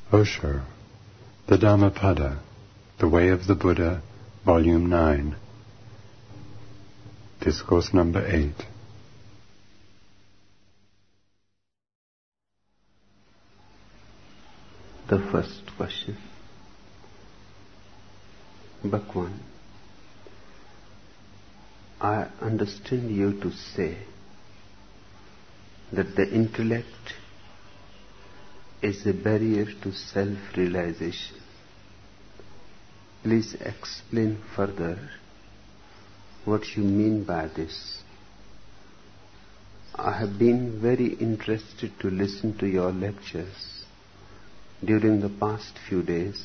Osho, the Dhammapada, The Way of the Buddha, Volume 9, Discourse number 8. The first question. Bhagwan, I understand you to say that the intellect is a barrier to self-realization. Please explain further what you mean by this. I have been very interested to listen to your lectures during the past few days.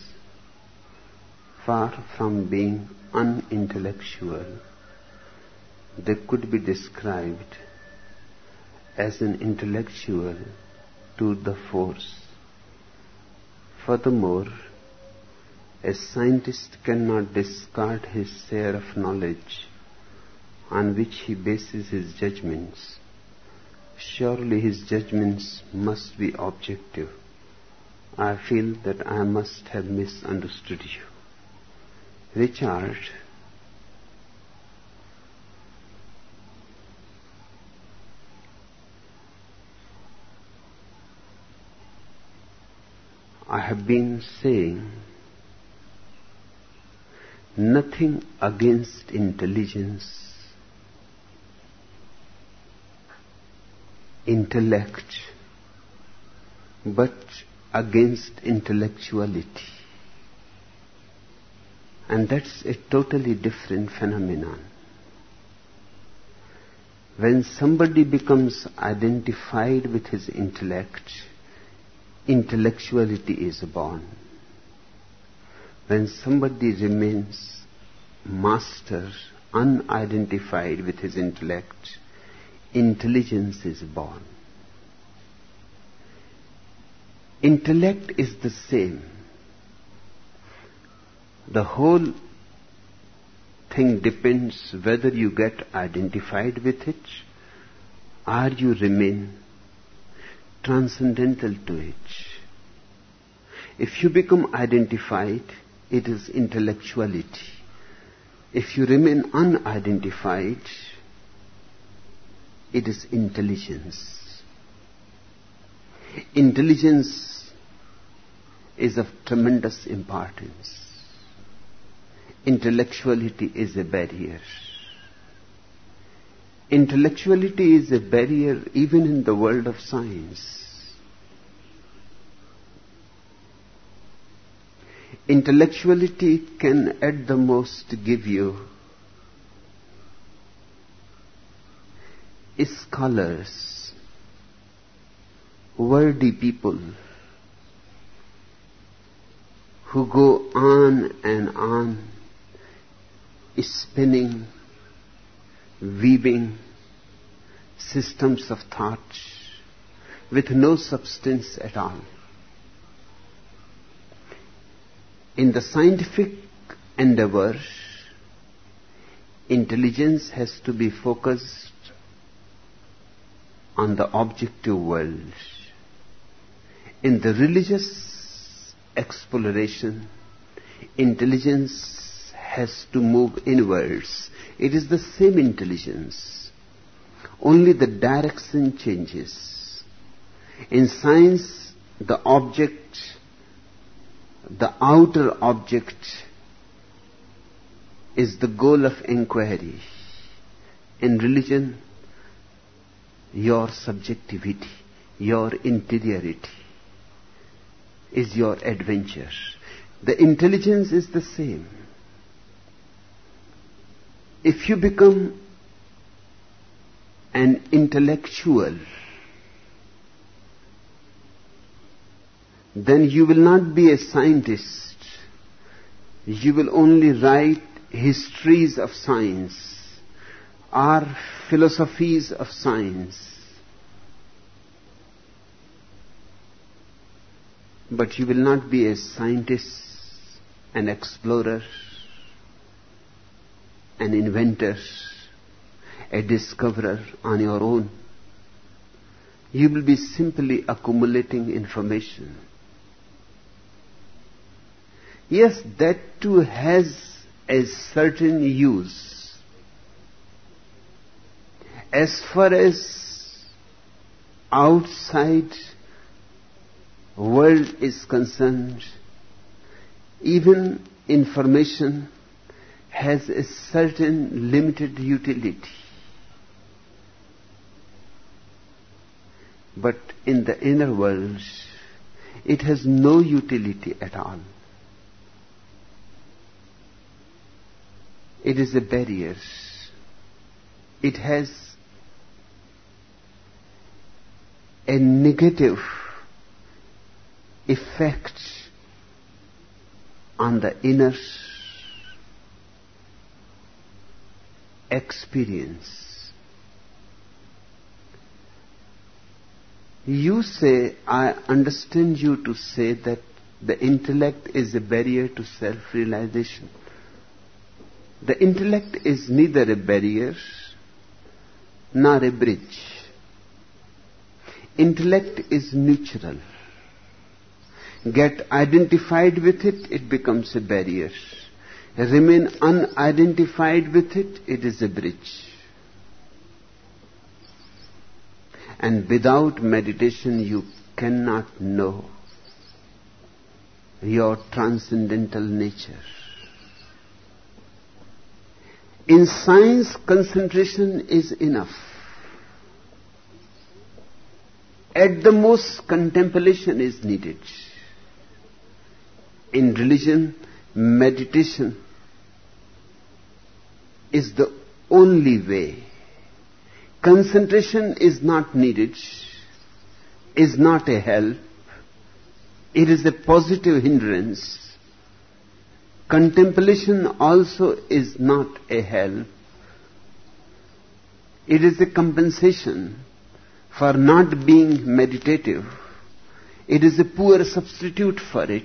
Far from being unintellectual, they could be described as an intellectual to the force. Furthermore, a scientist cannot discard his share of knowledge on which he bases his judgments. Surely his judgments must be objective. I feel that I must have misunderstood you. Richard, I have been saying nothing against intelligence, intellect, but against intellectuality. And that's a totally different phenomenon. When somebody becomes identified with his intellect, intellectuality is born. When somebody remains master, unidentified with his intellect, intelligence is born. Intellect is the same. The whole thing depends whether you get identified with it or you remain transcendental to it. If you become identified, it is intellectuality. If you remain unidentified, it is intelligence. Intelligence is of tremendous importance. Intellectuality is a barrier. Intellectuality is a barrier even in the world of science. Intellectuality can at the most give you scholars, worthy people who go on and on spinning, weaving systems of thought with no substance at all. In the scientific endeavor, intelligence has to be focused on the objective world. In the religious exploration, intelligence has to move inwards. It is the same intelligence, only the direction changes. In science, the object, the outer object, is the goal of inquiry. In religion, your subjectivity, your interiority is your adventure. The intelligence is the same. If you become an intellectual, then you will not be a scientist. You will only write histories of science or philosophies of science. But you will not be a scientist, an explorer, an inventor, a discoverer on your own. You will be simply accumulating information. Yes, that too has a certain use. As far as outside world is concerned, even information has a certain limited utility. But in the inner world, it has no utility at all. It is a barrier. It has a negative effect on the inner experience. You say, I understand you to say that the intellect is a barrier to self-realization. The intellect is neither a barrier nor a bridge. Intellect is neutral. Get identified with it, it becomes a barrier. Remain unidentified with it, it is a bridge. And without meditation, you cannot know your transcendental nature. In science, concentration is enough. At the most, contemplation is needed. In religion, meditation is the only way. Concentration is not needed, is not a help. It is a positive hindrance. Contemplation also is not a help. It is a compensation for not being meditative. It is a poor substitute for it.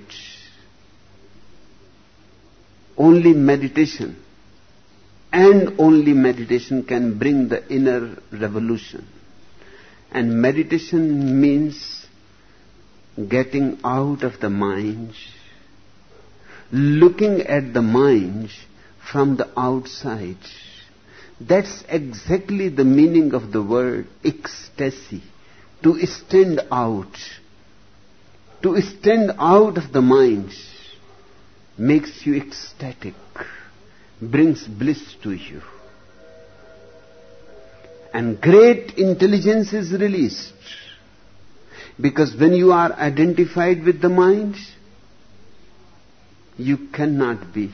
Only meditation and only meditation can bring the inner revolution. And meditation means getting out of the mind, looking at the mind from the outside. That's exactly the meaning of the word ecstasy. To stand out. To stand out of the mind makes you ecstatic, brings bliss to you. And great intelligence is released. Because when you are identified with the mind, you cannot be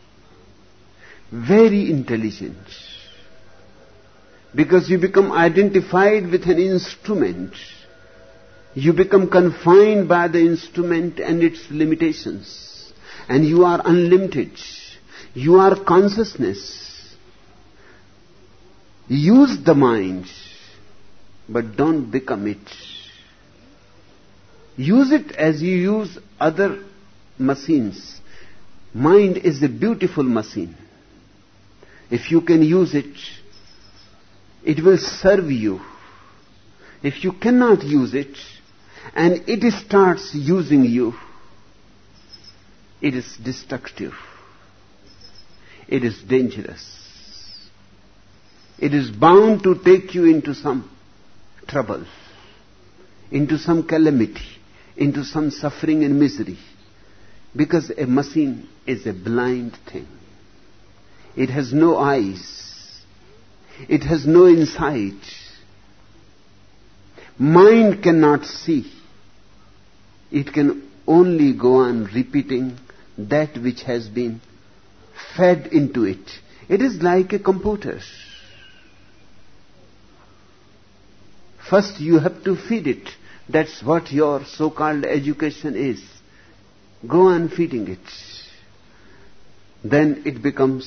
very intelligent. Because you become identified with an instrument. You become confined by the instrument and its limitations. And you are unlimited. You are consciousness. Use the mind, but don't become it. Use it as you use other machines. Mind is a beautiful machine. If you can use it, it will serve you. If you cannot use it, and it starts using you, it is destructive. It is dangerous. It is bound to take you into some trouble, into some calamity, into some suffering and misery. Because a machine is a blind thing. It has no eyes. It has no insight. Mind cannot see. It can only go on repeating that which has been fed into it. It is like a computer. First you have to feed it. That's what your so-called education is. Go on feeding it. Then it becomes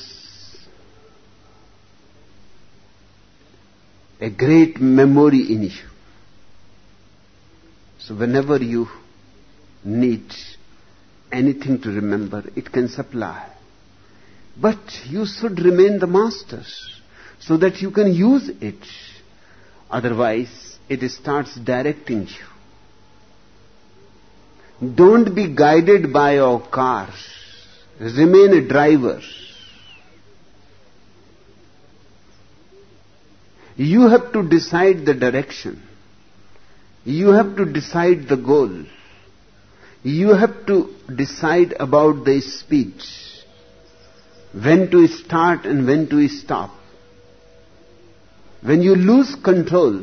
a great memory in you. So whenever you need anything to remember, it can supply. But you should remain the master so that you can use it. Otherwise, it starts directing you. Don't be guided by your car. remain a driver. You have to decide the direction. You have to decide the goal. You have to decide about the speed. When to start and when to stop. When you lose control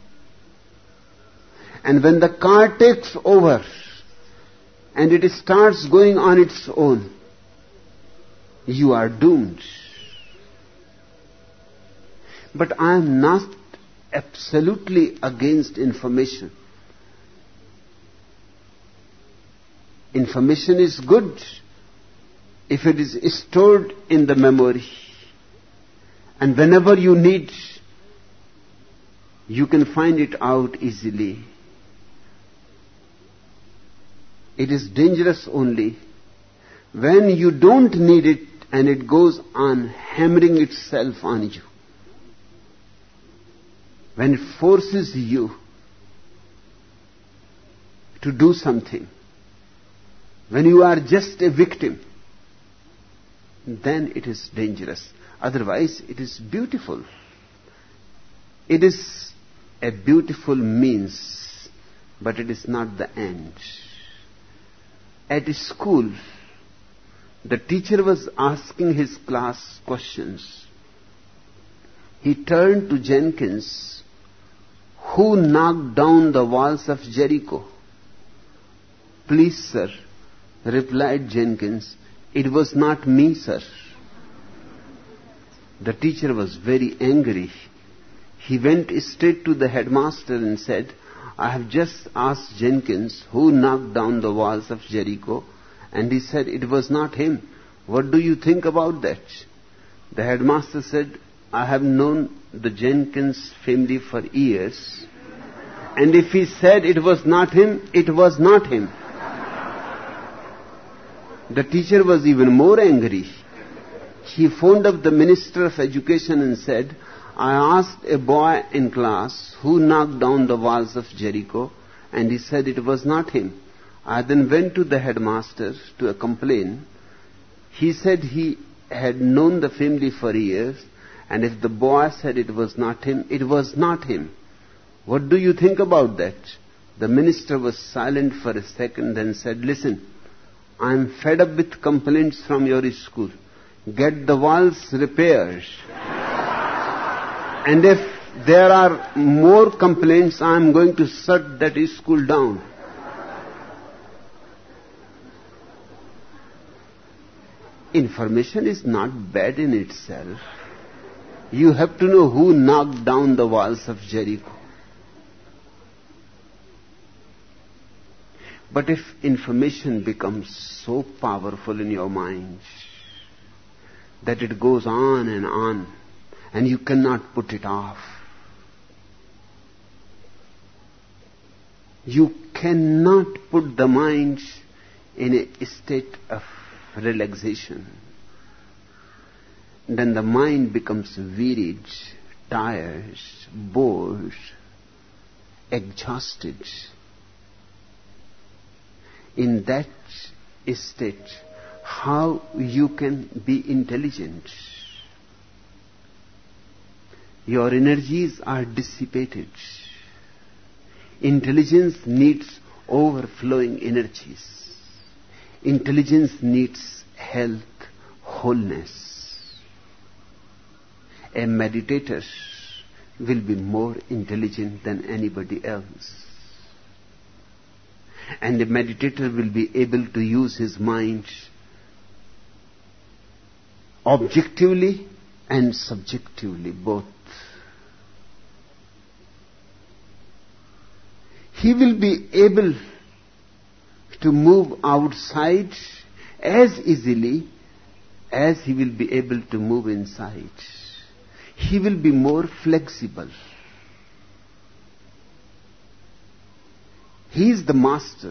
and when the car takes over and it starts going on its own, you are doomed. But I am not absolutely against information. Information is good if it is stored in the memory. And whenever you need, you can find it out easily. It is dangerous only when you don't need it and it goes on hammering itself on you. When it forces you to do something, when you are just a victim, then it is dangerous. Otherwise, it is beautiful. It is a beautiful means, but it is not the end. At school, the teacher was asking his class questions. He turned to Jenkins, who knocked down the walls of Jericho. Please, sir, replied Jenkins, it was not me, sir. The teacher was very angry. He went straight to the headmaster and said, I have just asked Jenkins who knocked down the walls of Jericho, and he said it was not him. What do you think about that? The headmaster said, I have known the Jenkins family for years, and if he said it was not him, it was not him. The teacher was even more angry. He phoned up the Minister of Education and said, I asked a boy in class who knocked down the walls of Jericho, and he said it was not him. I then went to the headmaster to complain. He said he had known the family for years, and if the boy said it was not him, it was not him. What do you think about that? The minister was silent for a second, then said, listen, I am fed up with complaints from your school. Get the walls repaired. And if there are more complaints, I am going to shut that school down. Information is not bad in itself. You have to know who knocked down the walls of Jericho. But if information becomes so powerful in your mind that it goes on and you cannot put it off, you cannot put the mind in a state of relaxation, then the mind becomes wearied, tired, bored, exhausted. In that state, how you can be intelligent? Your energies are dissipated. Intelligence needs overflowing energies. Intelligence needs health, wholeness. A meditator will be more intelligent than anybody else. And a meditator will be able to use his mind objectively and subjectively, both. He will be able to move outside as easily as he will be able to move inside. He will be more flexible. He is the master.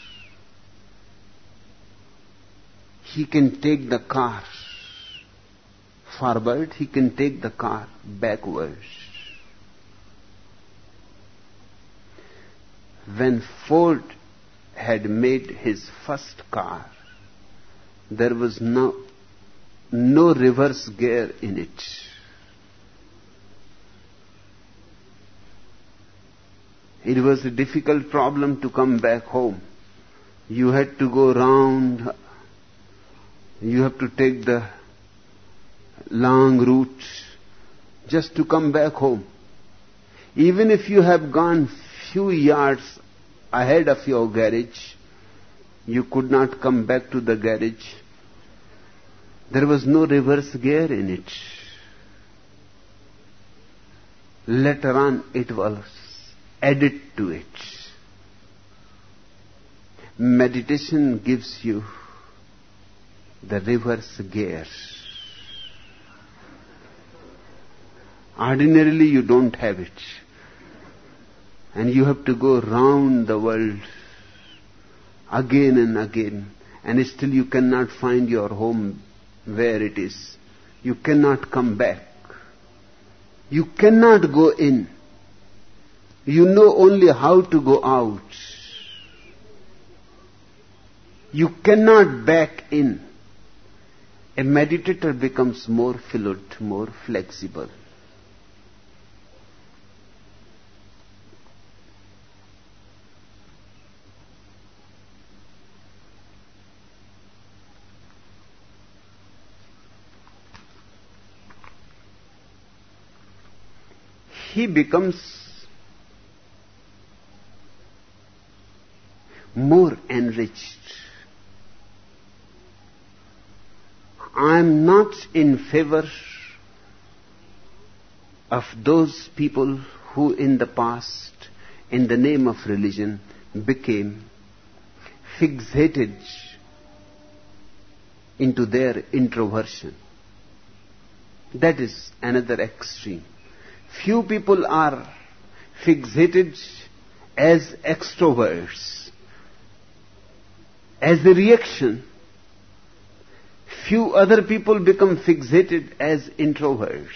He can take the car forward, he can take the car backwards. When Ford had made his first car, there was no reverse gear in it. It was a difficult problem to come back home. You had to go round. You have to take the long route just to come back home. Even if you have gone few yards ahead of your garage, you could not come back to the garage. There was no reverse gear in it. Later on it was added to it. Meditation gives you the reverse gear. Ordinarily you don't have it. And you have to go round the world again and again. And still you cannot find your home where it is. You cannot come back. You cannot go in. You know only how to go out. You cannot back in. A meditator becomes more fluid, more flexible. He becomes more enriched. I am not in favor of those people who in the past, in the name of religion, became fixated into their introversion. That is another extreme. Few people are fixated as extroverts. As a reaction, few other people become fixated as introverts.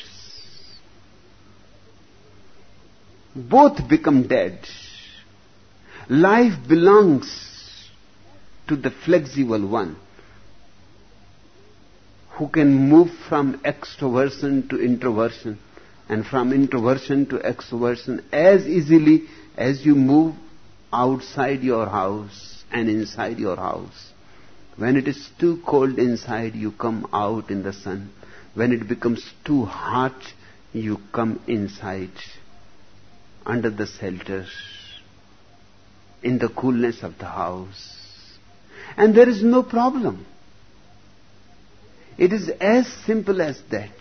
Both become dead. Life belongs to the flexible one who can move from extroversion to introversion and from introversion to extroversion as easily as you move outside your house and inside your house. When it is too cold inside, you come out in the sun. When it becomes too hot, you come inside, under the shelter, in the coolness of the house. And there is no problem. It is as simple as that.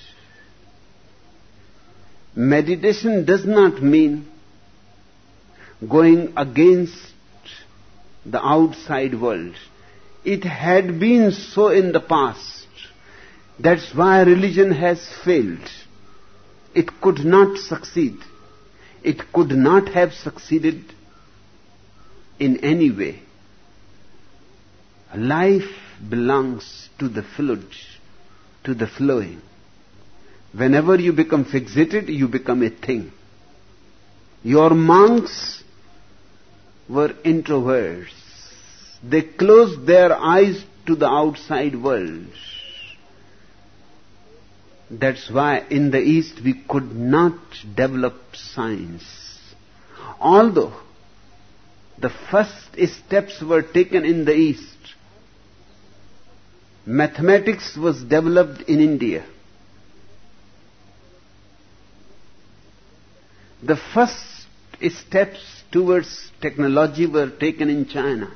Meditation does not mean going against the outside world. It had been so in the past. That's why religion has failed. It could not succeed. It could not have succeeded in any way. Life belongs to the fluid, to the flowing. Whenever you become fixated, you become a thing. Your monks were introverts. They closed their eyes to the outside world. That's why in the East we could not develop science. Although the first steps were taken in the East, mathematics was developed in India. The first steps towards technology were taken in China.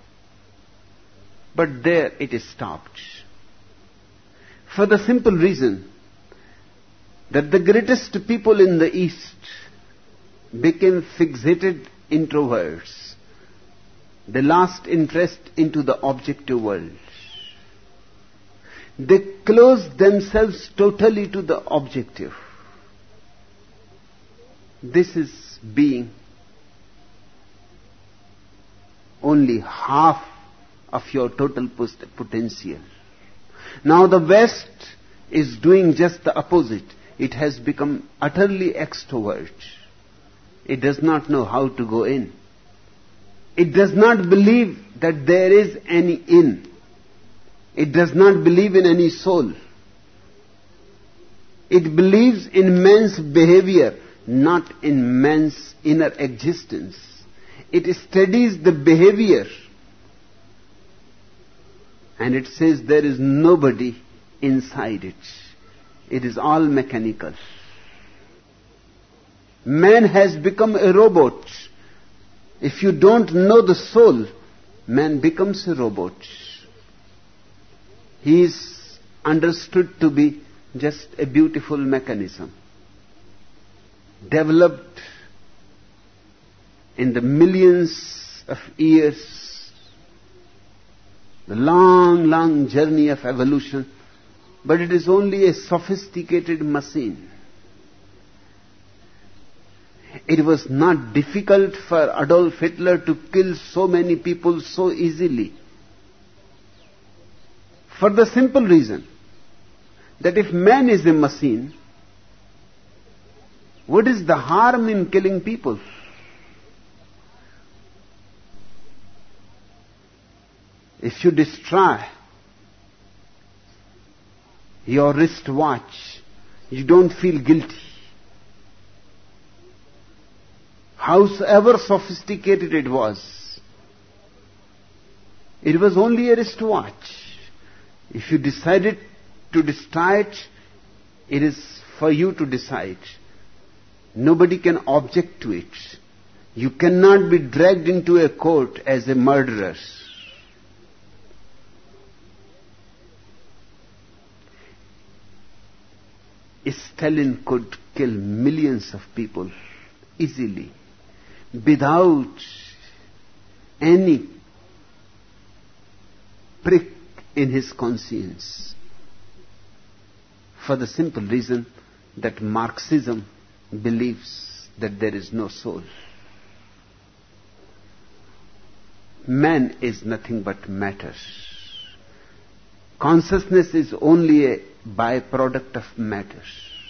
But there it stopped. For the simple reason that the greatest people in the East became fixated introverts. They lost interest into the objective world. They closed themselves totally to the objective. This is being only half of your total potential. Now the West is doing just the opposite. It has become utterly extrovert. It does not know how to go in. It does not believe that there is any in. It does not believe in any soul. It believes in man's behavior, not in man's inner existence. It studies the behavior, and it says there is nobody inside it. It is all mechanical. Man has become a robot. If you don't know the soul, man becomes a robot. He is understood to be just a beautiful mechanism, developed in the millions of years, the long journey of evolution, but it is only a sophisticated machine. It was not difficult for Adolf Hitler to kill so many people so easily, for the simple reason that if man is a machine, what is the harm in killing people? If you destroy your wristwatch, you don't feel guilty. Howsoever sophisticated it was only a wristwatch. If you decided to destroy it, it is for you to decide. Nobody can object to it. You cannot be dragged into a court as a murderer. Stalin could kill millions of people easily, without any prick in his conscience, for the simple reason that Marxism believes that there is no soul. Man is nothing but matter. Consciousness is only a byproduct of matter.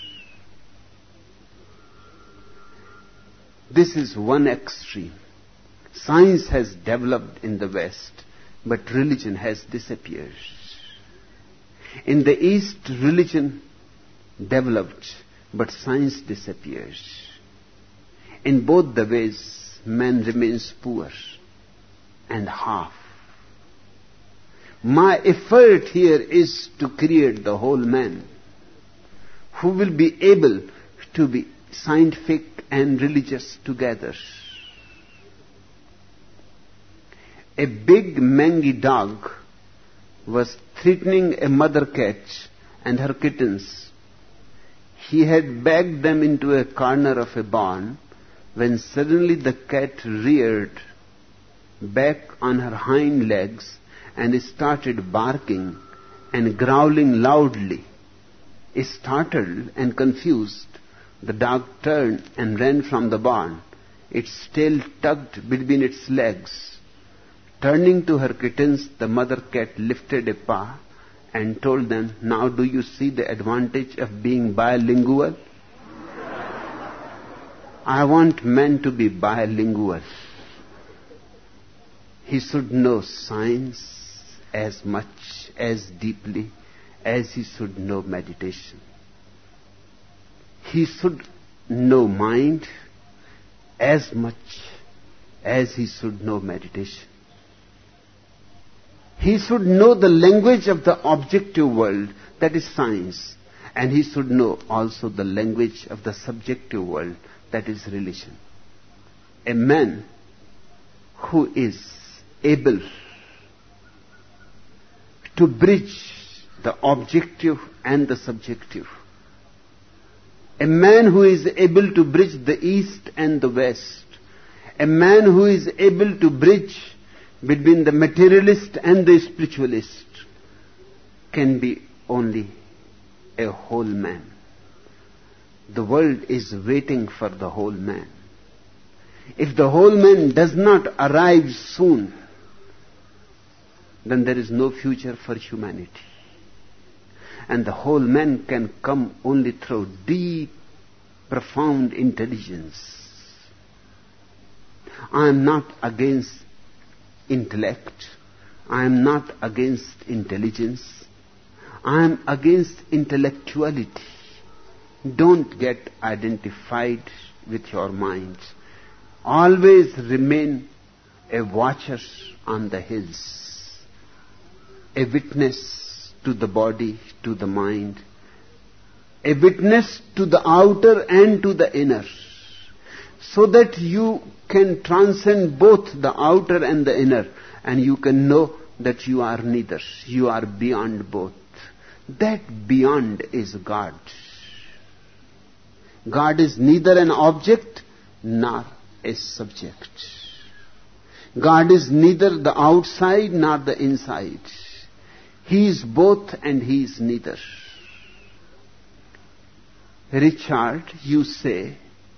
This is one extreme. Science has developed in the West, but religion has disappeared. In the East, religion developed, but science disappeared. In both the ways, man remains poor and half. My effort here is to create the whole man, who will be able to be scientific and religious together. A big mangy dog was threatening a mother cat and her kittens. He had backed them into a corner of a barn when suddenly the cat reared back on her hind legs and started barking and growling loudly. Startled and confused, the dog turned and ran from the barn, its tail tucked between its legs. Turning to her kittens, the mother cat lifted a paw and told them, "Now do you see the advantage of being bilingual? I want men to be bilingual." He should know science as much, as deeply as he should know meditation. He should know mind as much as he should know meditation. He should know the language of the objective world, that is science, and he should know also the language of the subjective world, that is religion. A man who is able to bridge the objective and the subjective, a man who is able to bridge the East and the West, a man who is able to bridge between the materialist and the spiritualist, can be only a whole man. The world is waiting for the whole man. If the whole man does not arrive soon, then there is no future for humanity. And the whole man can come only through deep, profound intelligence. I am not against intellect. I am not against intelligence. I am against intellectuality. Don't get identified with your mind. Always remain a watcher on the hills, a witness to the body, to the mind, a witness to the outer and to the inner, so that you can transcend both the outer and the inner, and you can know that you are neither. You are beyond both. That beyond is God. God is neither an object nor a subject. God is neither the outside nor the inside. He is both and He is neither. Richard, you say,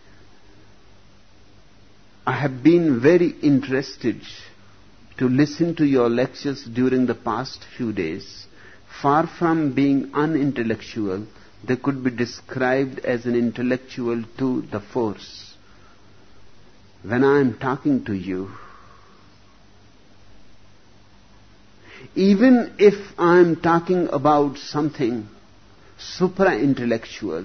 I have been very interested to listen to your lectures during the past few days. Far from being unintellectual, they could be described as an intellectual to the force. When I am talking to you, even if I am talking about something supra-intellectual,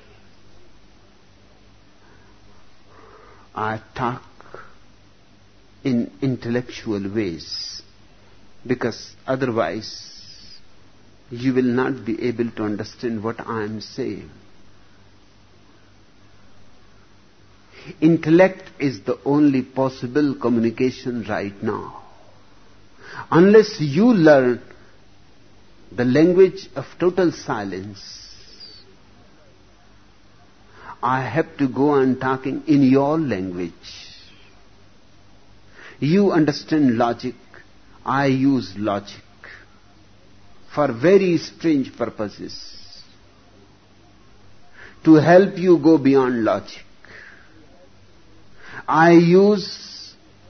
I talk in intellectual ways, because otherwise you will not be able to understand what I am saying. Intellect is the only possible communication right now. Unless you learn the language of total silence, I have to go on talking in your language. You understand logic, I use logic for very strange purposes, to help you go beyond logic. I use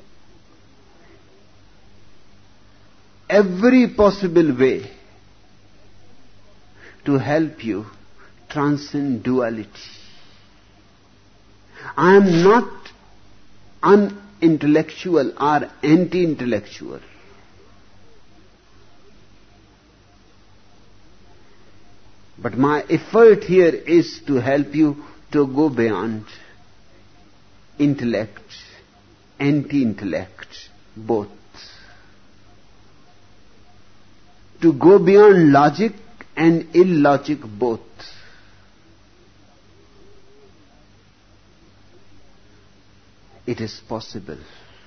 every possible way to help you transcend duality. I am not unintellectual or anti-intellectual. But my effort here is to help you to go beyond intellect, anti-intellect, both. To go beyond logic and illogic, both. It is possible.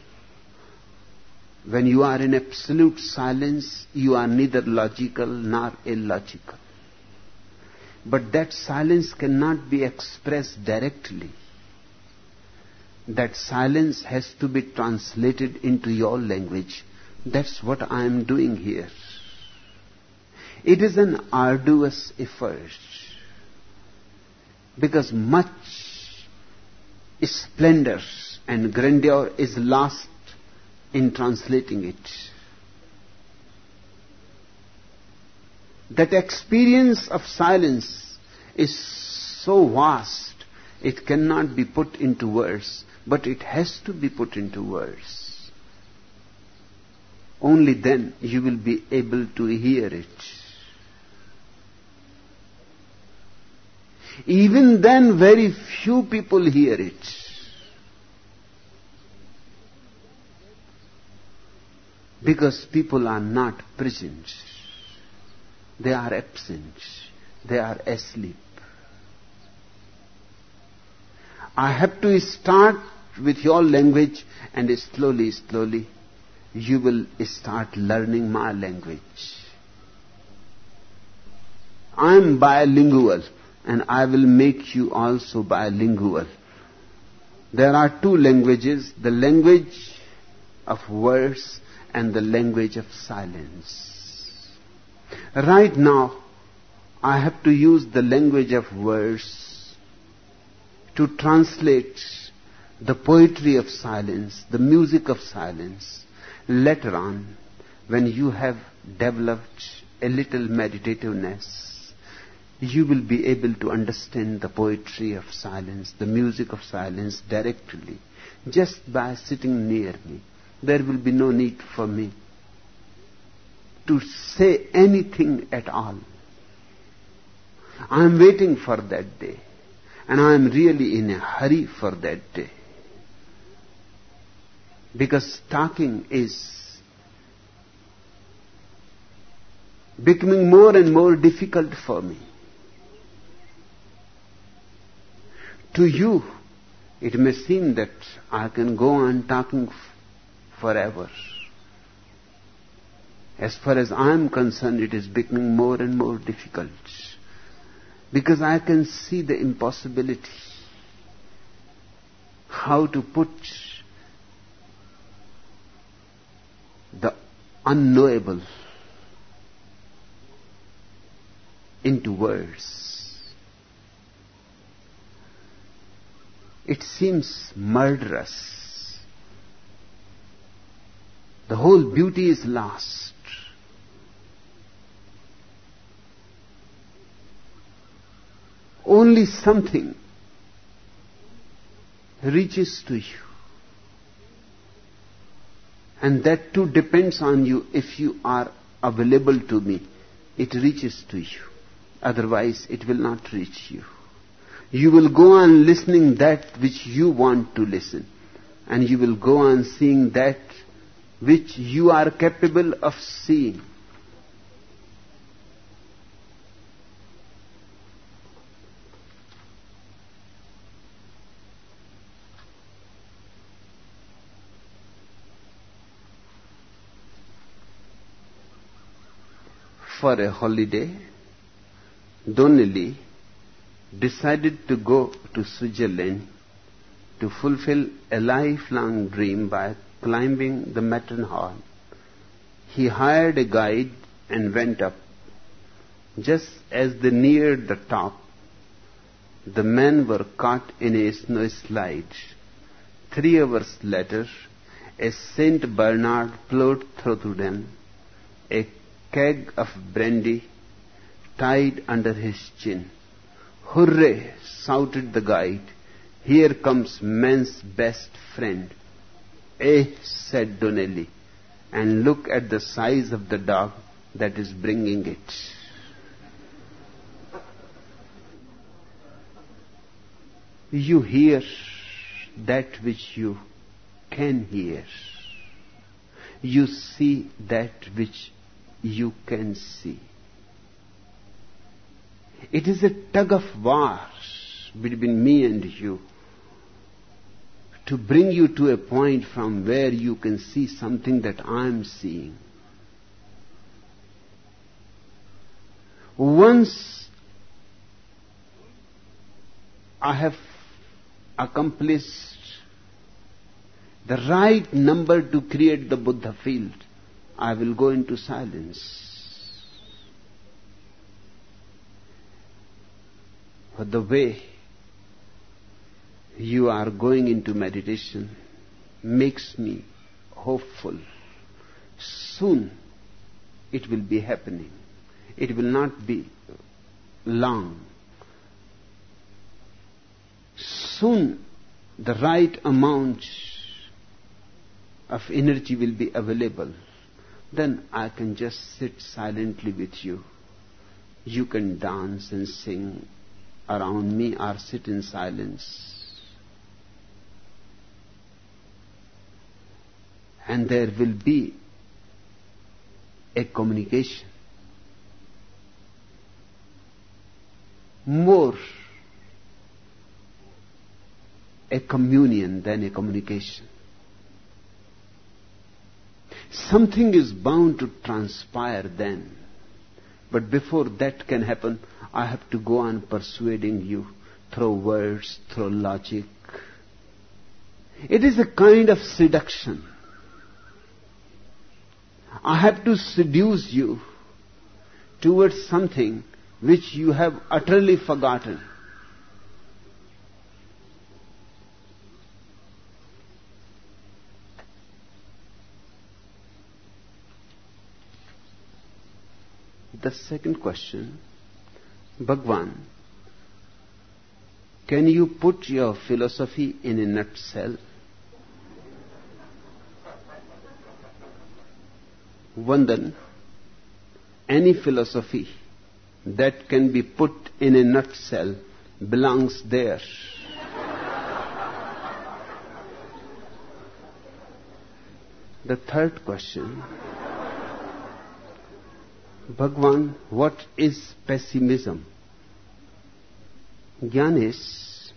When you are in absolute silence, you are neither logical nor illogical. But that silence cannot be expressed directly. That silence has to be translated into your language. That's what I am doing here. It is an arduous effort, because much splendor and grandeur is lost in translating it. That experience of silence is so vast, it cannot be put into words, but it has to be put into words. Only then you will be able to hear it. Even then, very few people hear it. Because people are not present. They are absent. They are asleep. I have to start with your language, and slowly, slowly, you will start learning my language. I am bilingual, and I will make you also bilingual. There are two languages, the language of words and the language of silence. Right now, I have to use the language of words to translate the poetry of silence, the music of silence. Later on, when you have developed a little meditativeness, you will be able to understand the poetry of silence, the music of silence directly, just by sitting near me. There will be no need for me to say anything at all. I am waiting for that day, and I am really in a hurry for that day. Because talking is becoming more and more difficult for me. To you, it may seem that I can go on talking forever. As far as I am concerned, it is becoming more and more difficult. Because I can see the impossibility. How to put the unknowable into words. It seems murderous. The whole beauty is lost. Only something reaches to you. And that too depends on you. If you are available to me, it reaches to you. Otherwise, it will not reach you. You will go on listening that which you want to listen. And you will go on seeing that which you are capable of seeing. For a holiday, Donnelly decided to go to Switzerland to fulfill a lifelong dream by climbing the Matterhorn. He hired a guide and went up. Just as they neared the top, the men were caught in a snowslide. 3 hours later, a Saint Bernard plowed through them. A keg of brandy tied under his chin. "Hooray!" shouted the guide. "Here comes man's best friend." "Eh," said Donnelly, "and look at the size of the dog that is bringing it." You hear that which you can hear. You see that which you can see. It is a tug of war between me and you to bring you to a point from where you can see something that I am seeing. Once I have accomplished the right number to create the Buddha field, I will go into silence. But the way you are going into meditation makes me hopeful. Soon it will be happening. It will not be long. Soon the right amount of energy will be available. Then I can just sit silently with you. You can dance and sing around me or sit in silence. And there will be a communication. More a communion than a communication. Something is bound to transpire then. But before that can happen, I have to go on persuading you through words, through logic. It is a kind of seduction. I have to seduce you towards something which you have utterly forgotten. The second question, Bhagwan, can you put your philosophy in a nutshell? Vandan, any philosophy that can be put in a nutshell belongs there. The third question, Bhagwan, what is pessimism? Gyanis,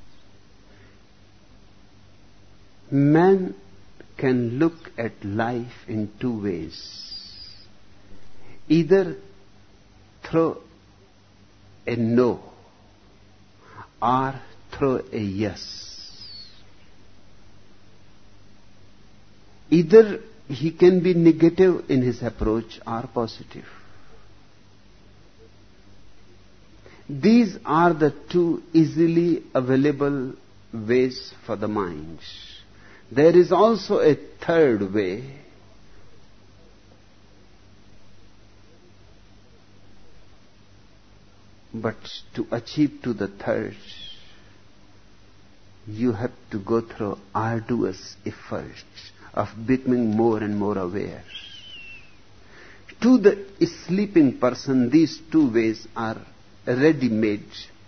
man can look at life in two ways. Either through a no or through a yes. Either he can be negative in his approach or positive. These are the two easily available ways for the mind. There is also a third way. But to achieve to the third, you have to go through arduous efforts of becoming more and more aware. To the sleeping person, these two ways are ready-made.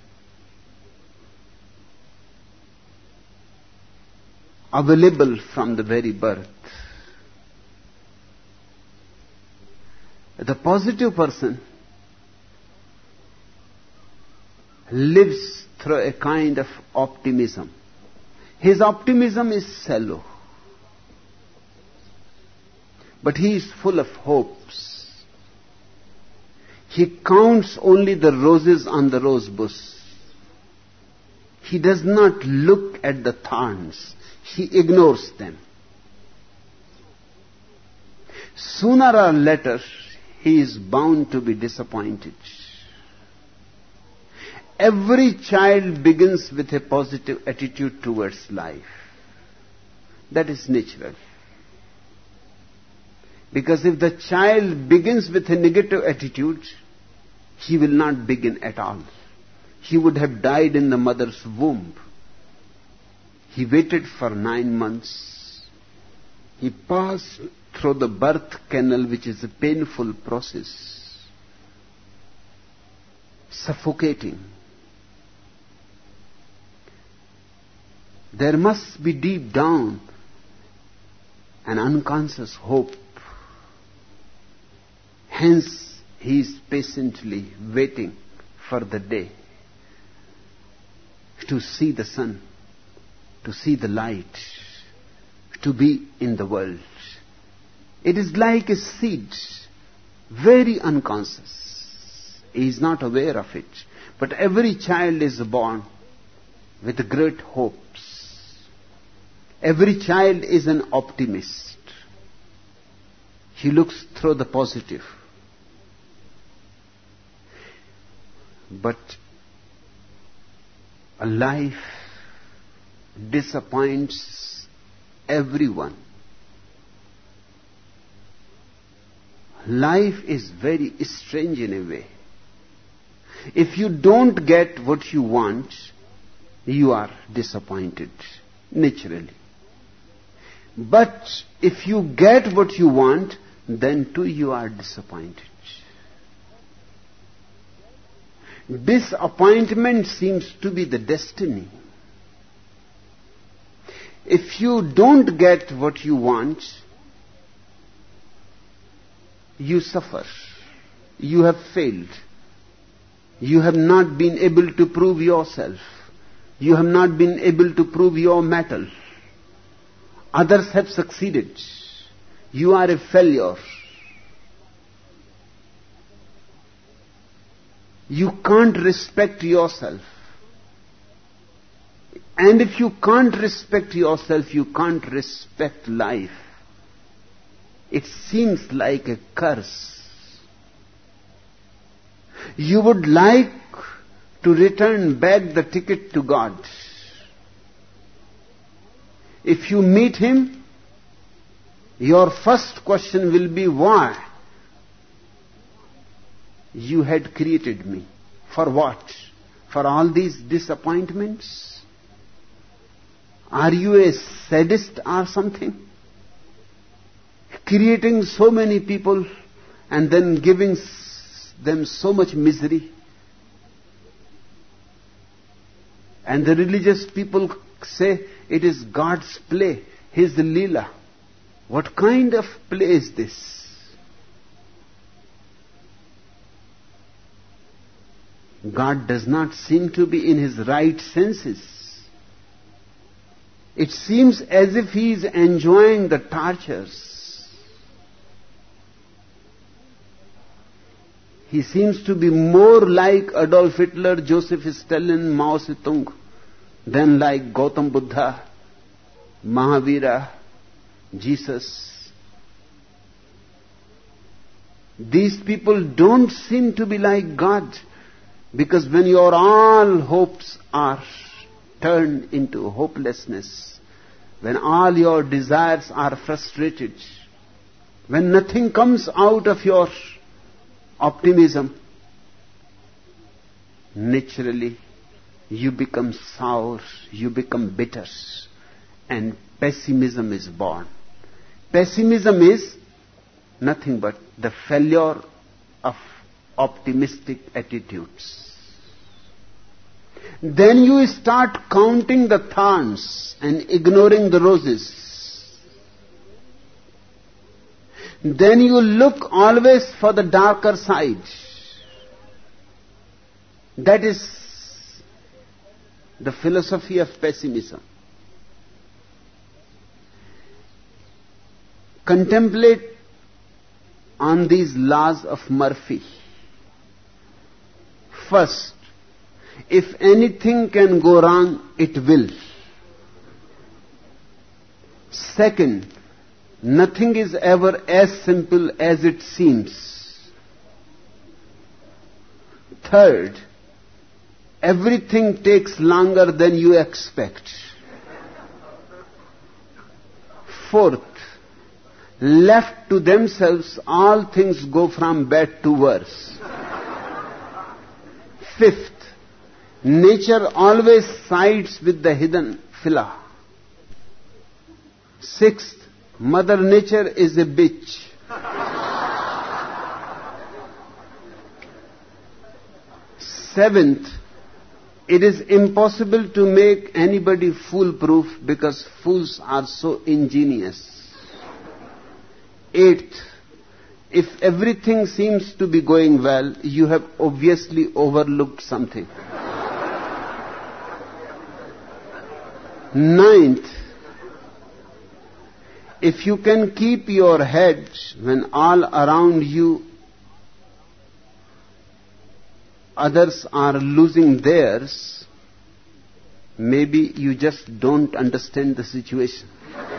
Available from the very birth. The positive person lives through a kind of optimism. His optimism is shallow, but he is full of hopes. He counts only the roses on the rose bush. He does not look at the thorns. He ignores them. Sooner or later, he is bound to be disappointed. Every child begins with a positive attitude towards life. That is natural. Because if the child begins with a negative attitude, he will not begin at all. He would have died in the mother's womb. He waited for 9 months. He passed through the birth canal, which is a painful process, suffocating. There must be deep down an unconscious hope. Hence, he is patiently waiting for the day to see the sun, to see the light, to be in the world. It is like a seed, very unconscious. He is not aware of it. But every child is born with great hopes. Every child is an optimist. He looks through the positive. But a life disappoints everyone. Life is very strange in a way. If you don't get what you want, you are disappointed, naturally. But if you get what you want, then too you are disappointed. Disappointment seems to be the destiny. If you don't get what you want, you suffer. You have failed. You have not been able to prove yourself. You have not been able to prove your mettle. Others have succeeded. You are a failure. You can't respect yourself. And if you can't respect yourself, you can't respect life. It seems like a curse. You would like to return back the ticket to God. If you meet Him, your first question will be, why? You had created me. For what? For all these disappointments? Are you a sadist or something? Creating so many people and then giving them so much misery. And the religious people say it is God's play, His Leela. What kind of play is this? God does not seem to be in His right senses. It seems as if He is enjoying the tortures. He seems to be more like Adolf Hitler, Joseph Stalin, Mao Zedong than like Gautam Buddha, Mahavira, Jesus. These people don't seem to be like God, because when your all hopes are turned into hopelessness, when all your desires are frustrated, when nothing comes out of your optimism, naturally you become sour, you become bitter, and pessimism is born. Pessimism is nothing but the failure of optimistic attitudes. Then you start counting the thorns and ignoring the roses. Then you look always for the darker side. That is the philosophy of pessimism. Contemplate on these laws of Murphy. First, if anything can go wrong, it will. Second, nothing is ever as simple as it seems. Third, everything takes longer than you expect. Fourth, left to themselves, all things go from bad to worse. Fifth, nature always sides with the hidden phyla. Sixth, Mother Nature is a bitch. Seventh, it is impossible to make anybody foolproof because fools are so ingenious. Eighth, if everything seems to be going well, you have obviously overlooked something. Ninth, if you can keep your head when all around you others are losing theirs, maybe you just don't understand the situation.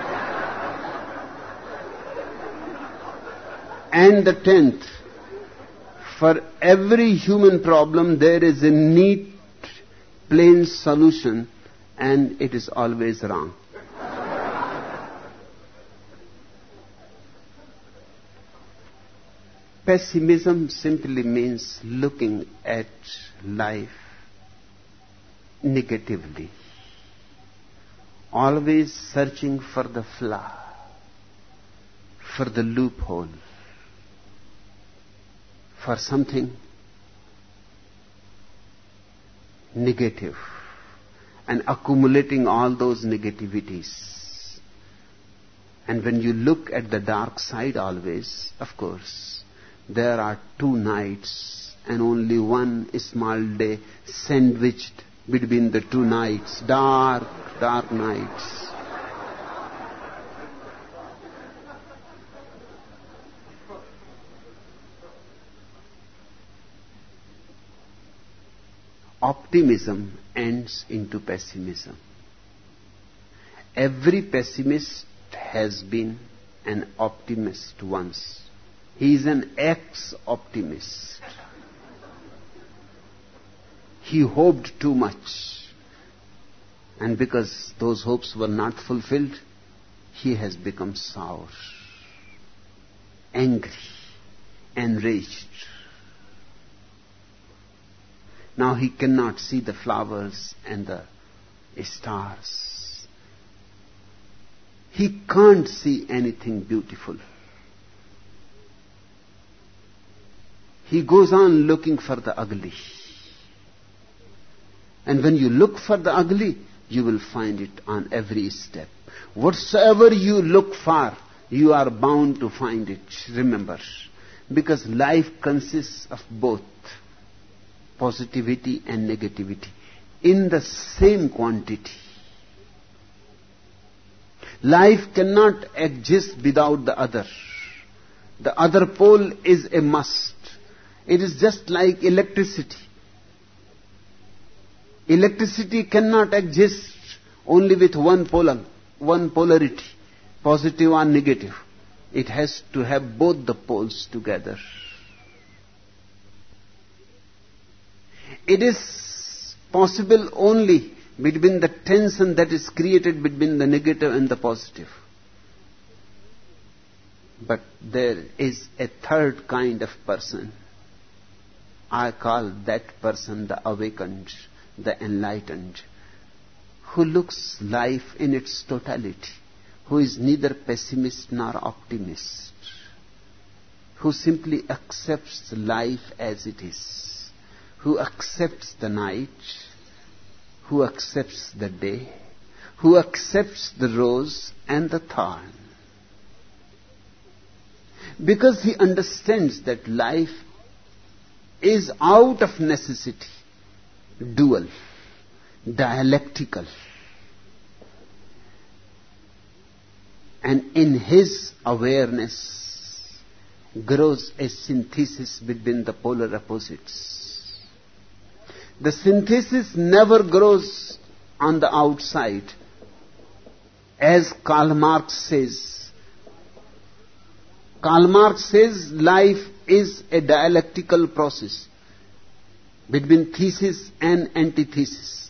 And the 10th, for every human problem there is a neat, plain solution, and it is always wrong. Pessimism simply means looking at life negatively, always searching for the flaw, for the loophole, for something negative, and accumulating all those negativities. And when you look at the dark side always, of course, there are two nights and only one small day sandwiched between the two nights, dark, dark nights. Optimism ends into pessimism. Every pessimist has been an optimist once. He is an ex-optimist. He hoped too much. And because those hopes were not fulfilled, he has become sour, angry, enraged. Now he cannot see the flowers and the stars. He can't see anything beautiful. he goes on looking for the ugly. And when you look for the ugly, you will find it on every step. Whatsoever you look for, you are bound to find it, remember. Because life consists of both positivity and negativity in the same quantity. Life cannot exist without the other. The other pole is a must. It is just like electricity. Electricity cannot exist only with one polarity, positive or negative. It has to have both the poles together. It is possible only between the tension that is created between the negative and the positive. But there is a third kind of person. I call that person the awakened, the enlightened, who looks life in its totality, who is neither pessimist nor optimist, who simply accepts life as it is, who accepts the night, who accepts the day, who accepts the rose and the thorn. Because he understands that life is out of necessity, dual, dialectical. And in his awareness grows a synthesis between the polar opposites. The synthesis never grows on the outside. As Karl Marx says, life is a dialectical process between thesis and antithesis.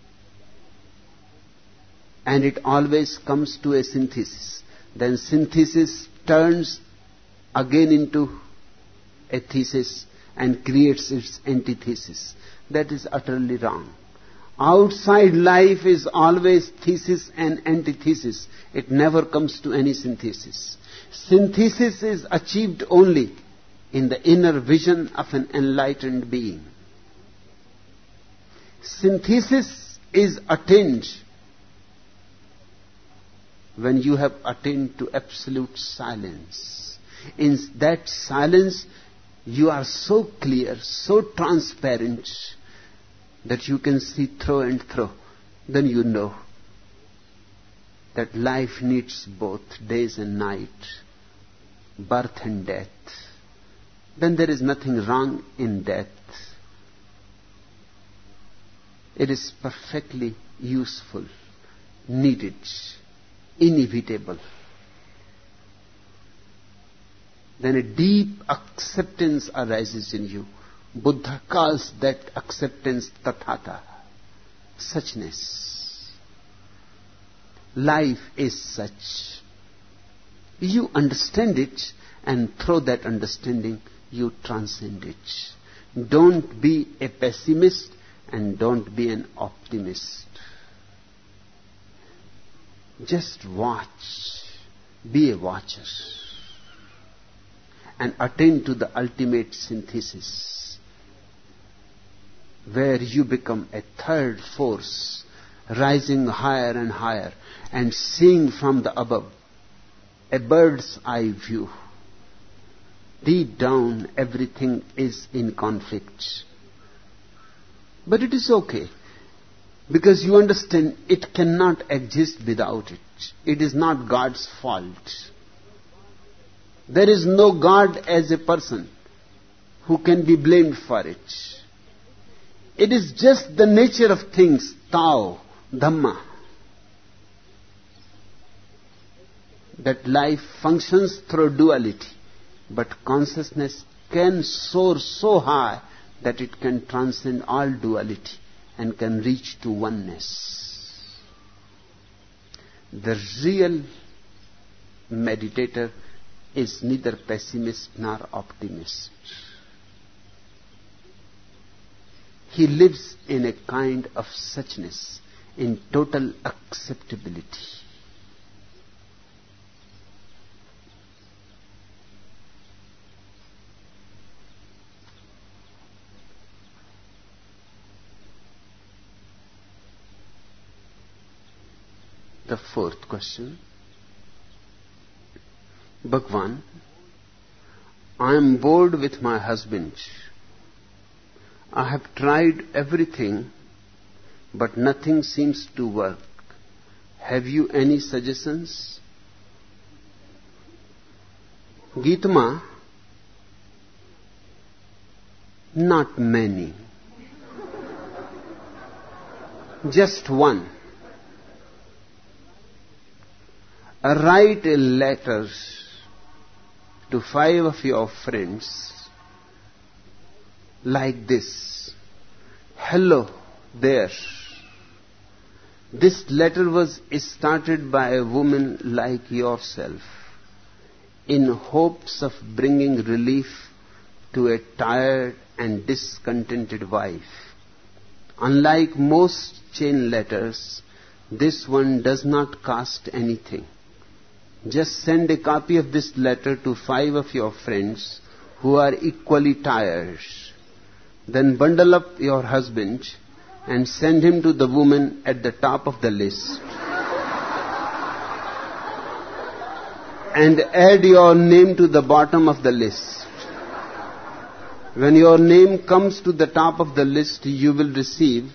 And it always comes to a synthesis. Then synthesis turns again into a thesis and creates its antithesis. That is utterly wrong. Outside life is always thesis and antithesis. It never comes to any synthesis. Synthesis is achieved only in the inner vision of an enlightened being. Synthesis is attained when you have attained to absolute silence. In that silence, you are so clear, so transparent, that you can see through and through. Then you know that life needs both days and night, birth and death. Then there is nothing wrong in death. It is perfectly useful, needed, inevitable. Then a deep acceptance arises in you. Buddha calls that acceptance tathata, suchness. Life is such. You understand it, and through that understanding, you transcend it. Don't be a pessimist and don't be an optimist. Just watch. Be a watcher. And attain to the ultimate synthesis, where you become a third force, rising higher and higher, and seeing from the above, a bird's eye view. Deep down, everything is in conflict. But it is okay, because you understand it cannot exist without it. It is not God's fault. There is no God as a person who can be blamed for it. It is just the nature of things, Tao, Dhamma, that life functions through duality. But consciousness can soar so high that it can transcend all duality and can reach to oneness. The real meditator is neither pessimist nor optimist. He lives in a kind of suchness, in total acceptability. the fourth question. Bhagwan, I am bored with my husband. I have tried everything, but nothing seems to work. Have you any suggestions? Geetma, not many. Just one. Write a letter to 5 of your friends like this. Hello there. This letter was started by a woman like yourself in hopes of bringing relief to a tired and discontented wife. Unlike most chain letters, this one does not cost anything. Just send a copy of this letter to 5 of your friends who are equally tired. Then bundle up your husband and send him to the woman at the top of the list. And add your name to the bottom of the list. When your name comes to the top of the list, you will receive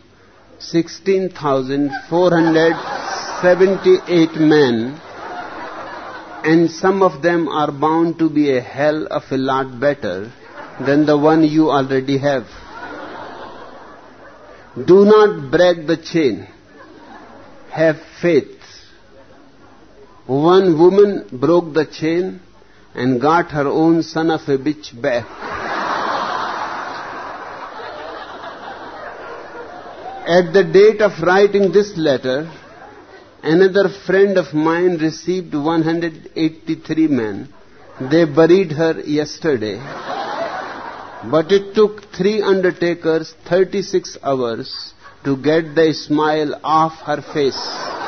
16,478 men, and some of them are bound to be a hell of a lot better than the one you already have. Do not break the chain. Have faith. One woman broke the chain and got her own son of a bitch back. At the date of writing this letter, another friend of mine received 183 men. They buried her yesterday. But it took 3 undertakers 36 hours to get the smile off her face.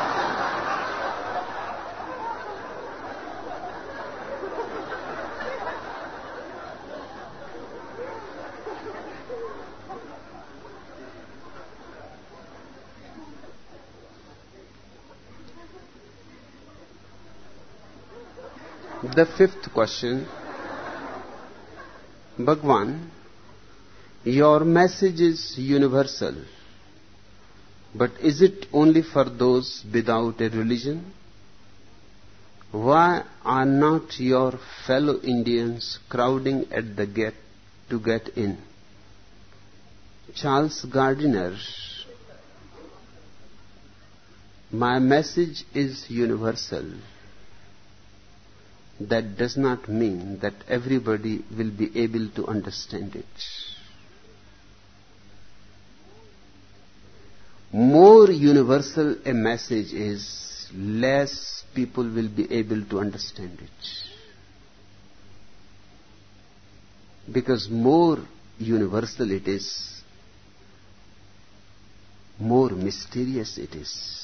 The fifth question. Bhagwan, your message is universal, but is it only for those without a religion? Why are not your fellow Indians crowding at the gate to get in? Charles Gardiner, my message is universal. That does not mean that everybody will be able to understand it. More universal a message is, less people will be able to understand it. Because more universal it is, more mysterious it is.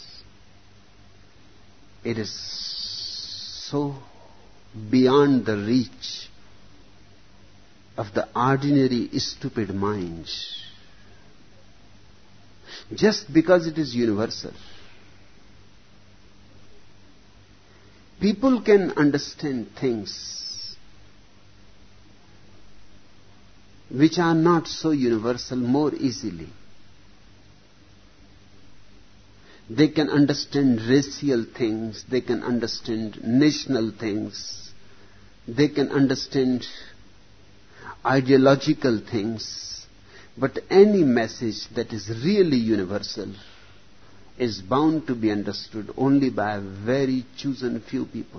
It is so beyond the reach of the ordinary stupid mind. Just because it is universal. People can understand things which are not so universal more easily. They can understand racial things, they can understand national things, they can understand ideological things, but any message that is really universal is bound to be understood only by a very chosen few people.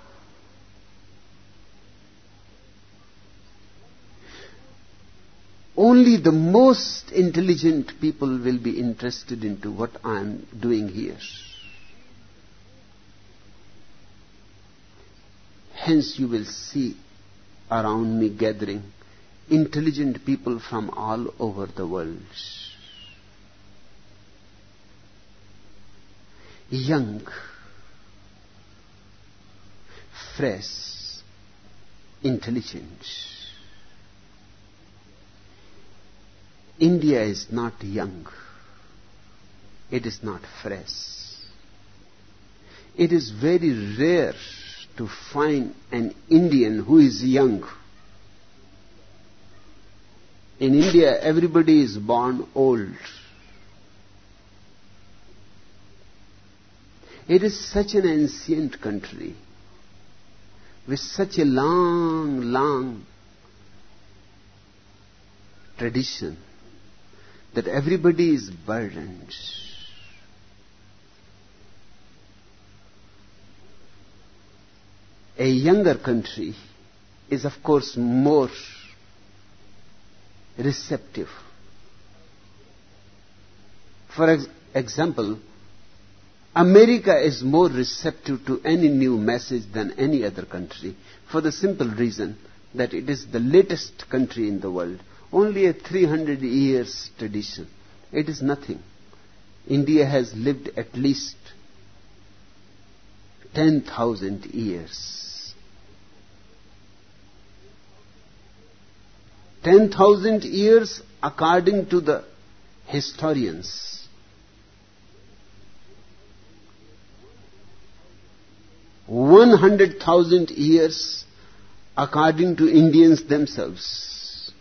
Only the most intelligent people will be interested into what I am doing here. Hence you will see around me gathering intelligent people from all over the world. Young, fresh, intelligent. India is not young. It is not fresh. It is very rare to find an Indian who is young. In India, everybody is born old. It is such an ancient country with such a long tradition that everybody is burdened. A younger country is, of course, more receptive. For example, America is more receptive to any new message than any other country, for the simple reason that it is the latest country in the world. Only a 300 years tradition. It is nothing. India has lived at least 10,000 years. 10,000 years according to the historians. 100,000 years according to Indians themselves.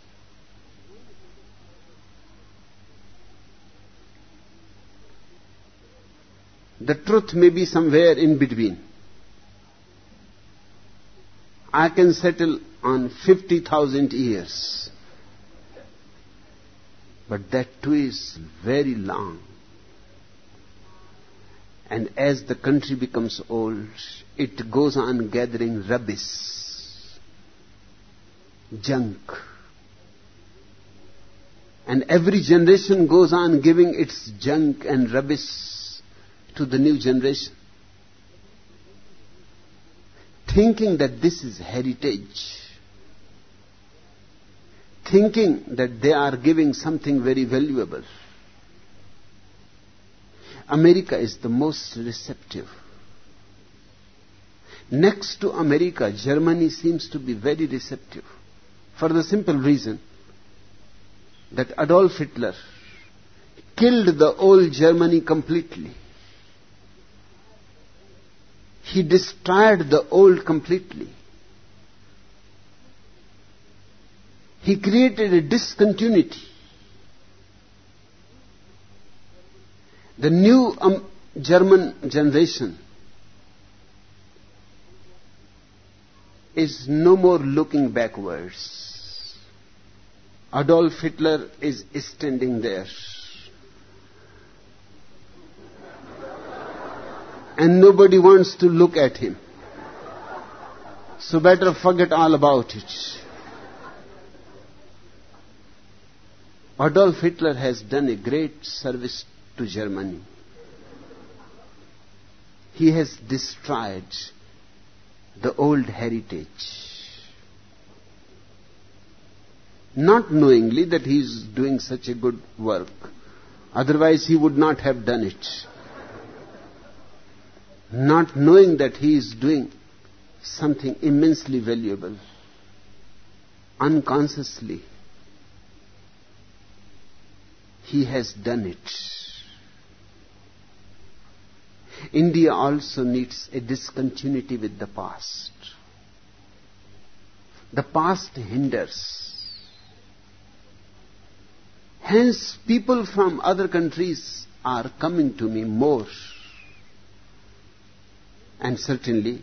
The truth may be somewhere in between. I can settle on 50,000 years. But that too is very long. And as the country becomes old, it goes on gathering rubbish, junk. And every generation goes on giving its junk and rubbish to the new generation, thinking that this is heritage, thinking that they are giving something very valuable. America is the most receptive. Next to America, Germany seems to be very receptive, for the simple reason that Adolf Hitler killed the old Germany completely. He destroyed the old completely. He created a discontinuity. The new German generation is no more looking backwards. Adolf Hitler is standing there. And nobody wants to look at him. So better forget all about it. Adolf Hitler has done a great service to Germany. He has destroyed the old heritage, not knowingly that he is doing such a good work. Otherwise he would not have done it. Not knowing that he is doing something immensely valuable. Unconsciously, he has done it. India also needs a discontinuity with the past. The past hinders. Hence, people from other countries are coming to me more. And certainly,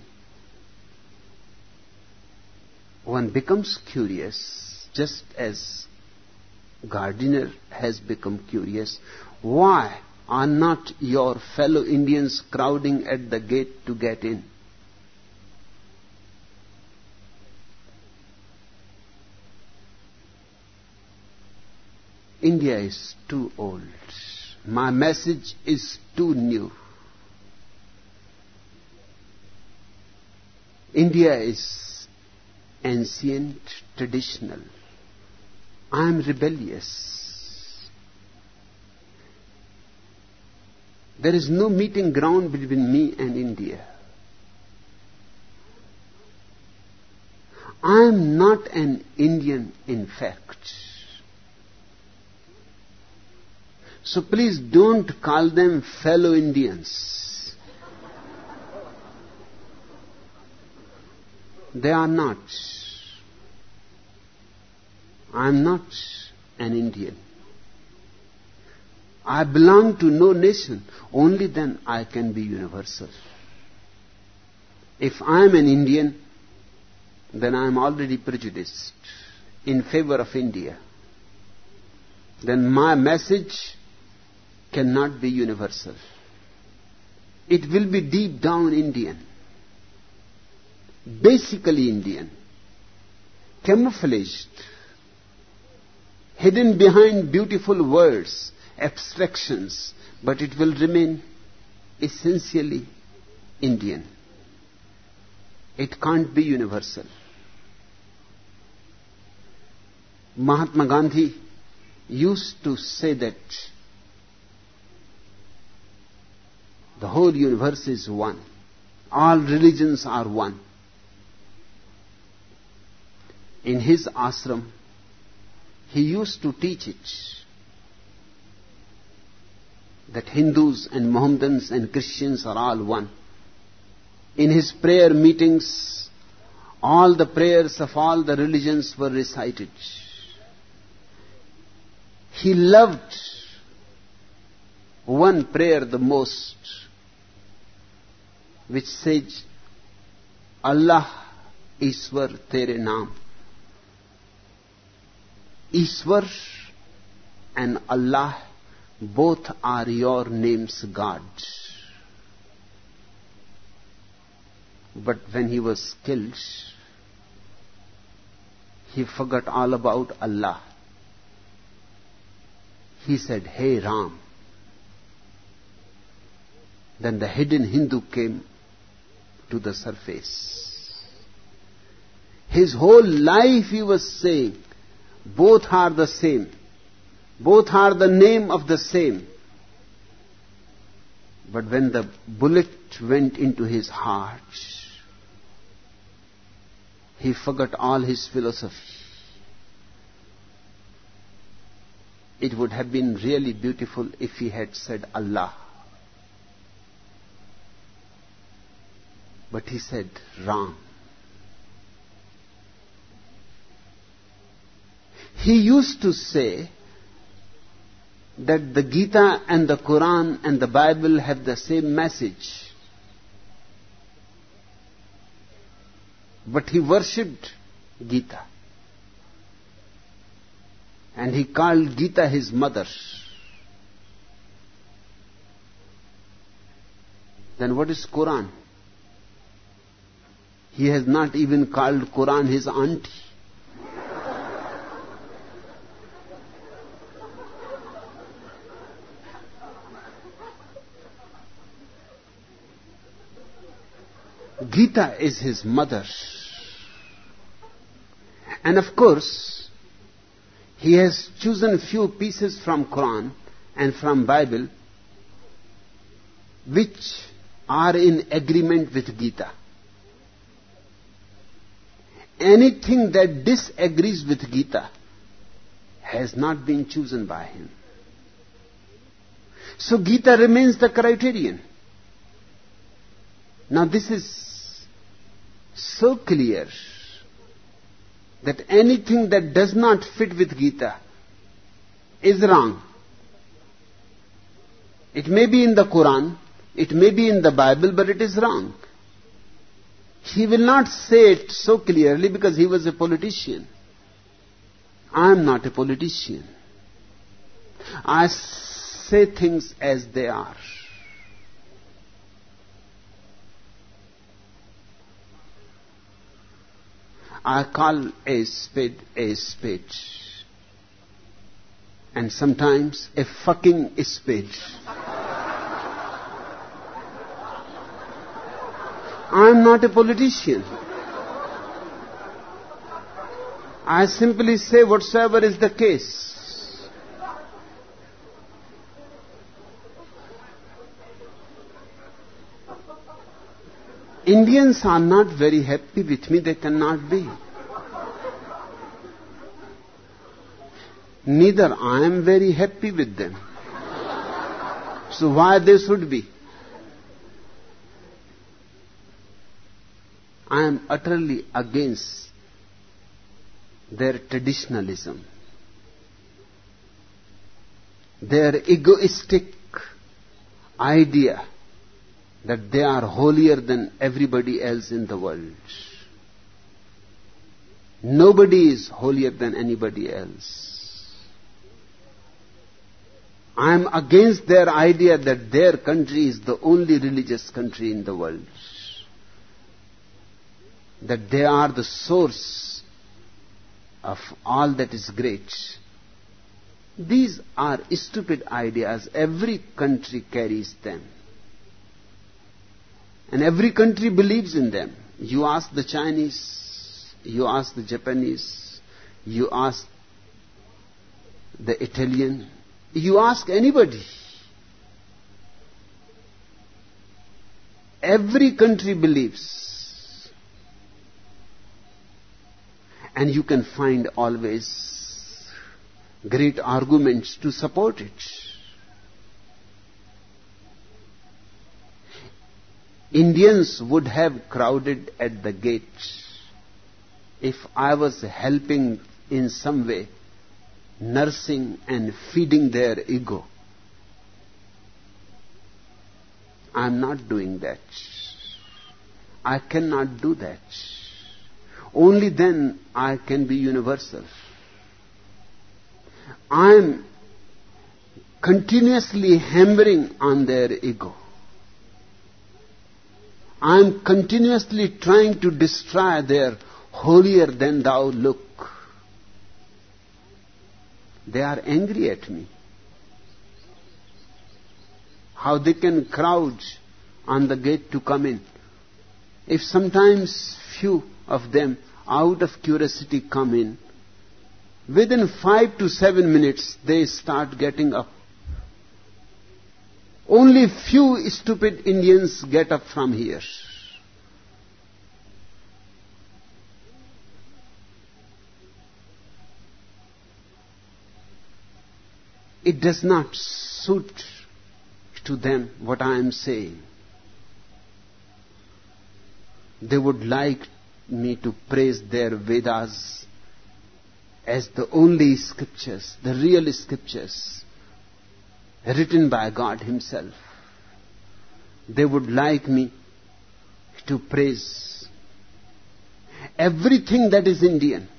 one becomes curious, just as Gardiner has become curious. Why are not your fellow Indians crowding at the gate to get in? India is too old. My message is too new. India is ancient, traditional. I am rebellious. There is no meeting ground between me and India. I am not an Indian in fact. So please don't call them fellow Indians. They are not. I am not an Indian. I belong to no nation. Only then I can be universal. If I am an Indian, then I am already prejudiced in favor of India. Then my message cannot be universal. It will be deep down Indian, basically Indian, camouflaged, hidden behind beautiful words, abstractions, but it will remain essentially Indian. It can't be universal. Mahatma Gandhi used to say that the whole universe is one. All religions are one. In his ashram, he used to teach it, that Hindus and Mohammedans and Christians are all one. In his prayer meetings, all the prayers of all the religions were recited. He loved one prayer the most, which says, Allah Ishwar Tere Naam. Ishwar and Allah, both are your names, God. But when he was killed, he forgot all about Allah. He said, Hey Ram. Then the hidden Hindu came to the surface. His whole life he was saying, both are the same. Both are the name of the same. But when the bullet went into his heart, he forgot all his philosophy. It would have been really beautiful if he had said Allah. But he said Ram. He used to say that the Gita and the Quran and the Bible have the same message. But he worshipped Gita. And he called Gita his mother. Then what is Quran? He has not even called Quran his auntie. Gita is his mother. And of course, he has chosen few pieces from Quran and from Bible which are in agreement with Gita. Anything that disagrees with Gita has not been chosen by him. So Gita remains the criterion. Now this is so clear that anything that does not fit with Gita is wrong. It may be in the Quran, it may be in the Bible, but it is wrong. He will not say it so clearly because he was a politician. I am not a politician. I say things as they are. I call a spade a spade. And sometimes a fucking spade. I am not a politician. I simply say whatsoever is the case. Indians are not very happy with me. They cannot be. Neither I am very happy with them. So why they should be? I am utterly against their traditionalism, their egoistic idea that they are holier than everybody else in the world. Nobody is holier than anybody else. I am against their idea that their country is the only religious country in the world, that they are the source of all that is great. These are stupid ideas. Every country carries them. And every country believes in them. You ask the Chinese, you ask the Japanese, you ask the Italian, you ask anybody. Every country believes. And you can find always great arguments to support it. Indians would have crowded at the gate if I was helping in some way, nursing and feeding their ego. I am not doing that. I cannot do that. Only then I can be universal. I am continuously hammering on their ego. I am continuously trying to destroy their holier than thou look. They are angry at me. How they can crowd on the gate to come in. If sometimes few of them out of curiosity come in, within 5 to 7 minutes they start getting up. Only few stupid Indians get up from here. It does not suit to them what I am saying. They would like me to praise their Vedas as the only scriptures, the real scriptures, written by God Himself. They would like me to praise everything that is Indian.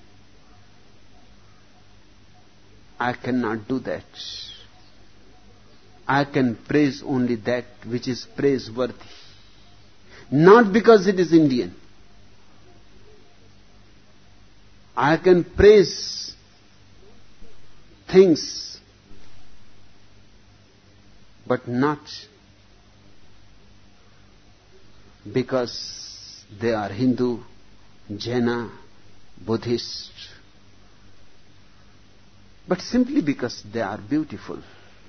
I cannot do that. I can praise only that which is praiseworthy. Not because it is Indian. I can praise things, but not because they are Hindu, Jaina, Buddhist, but simply because they are beautiful.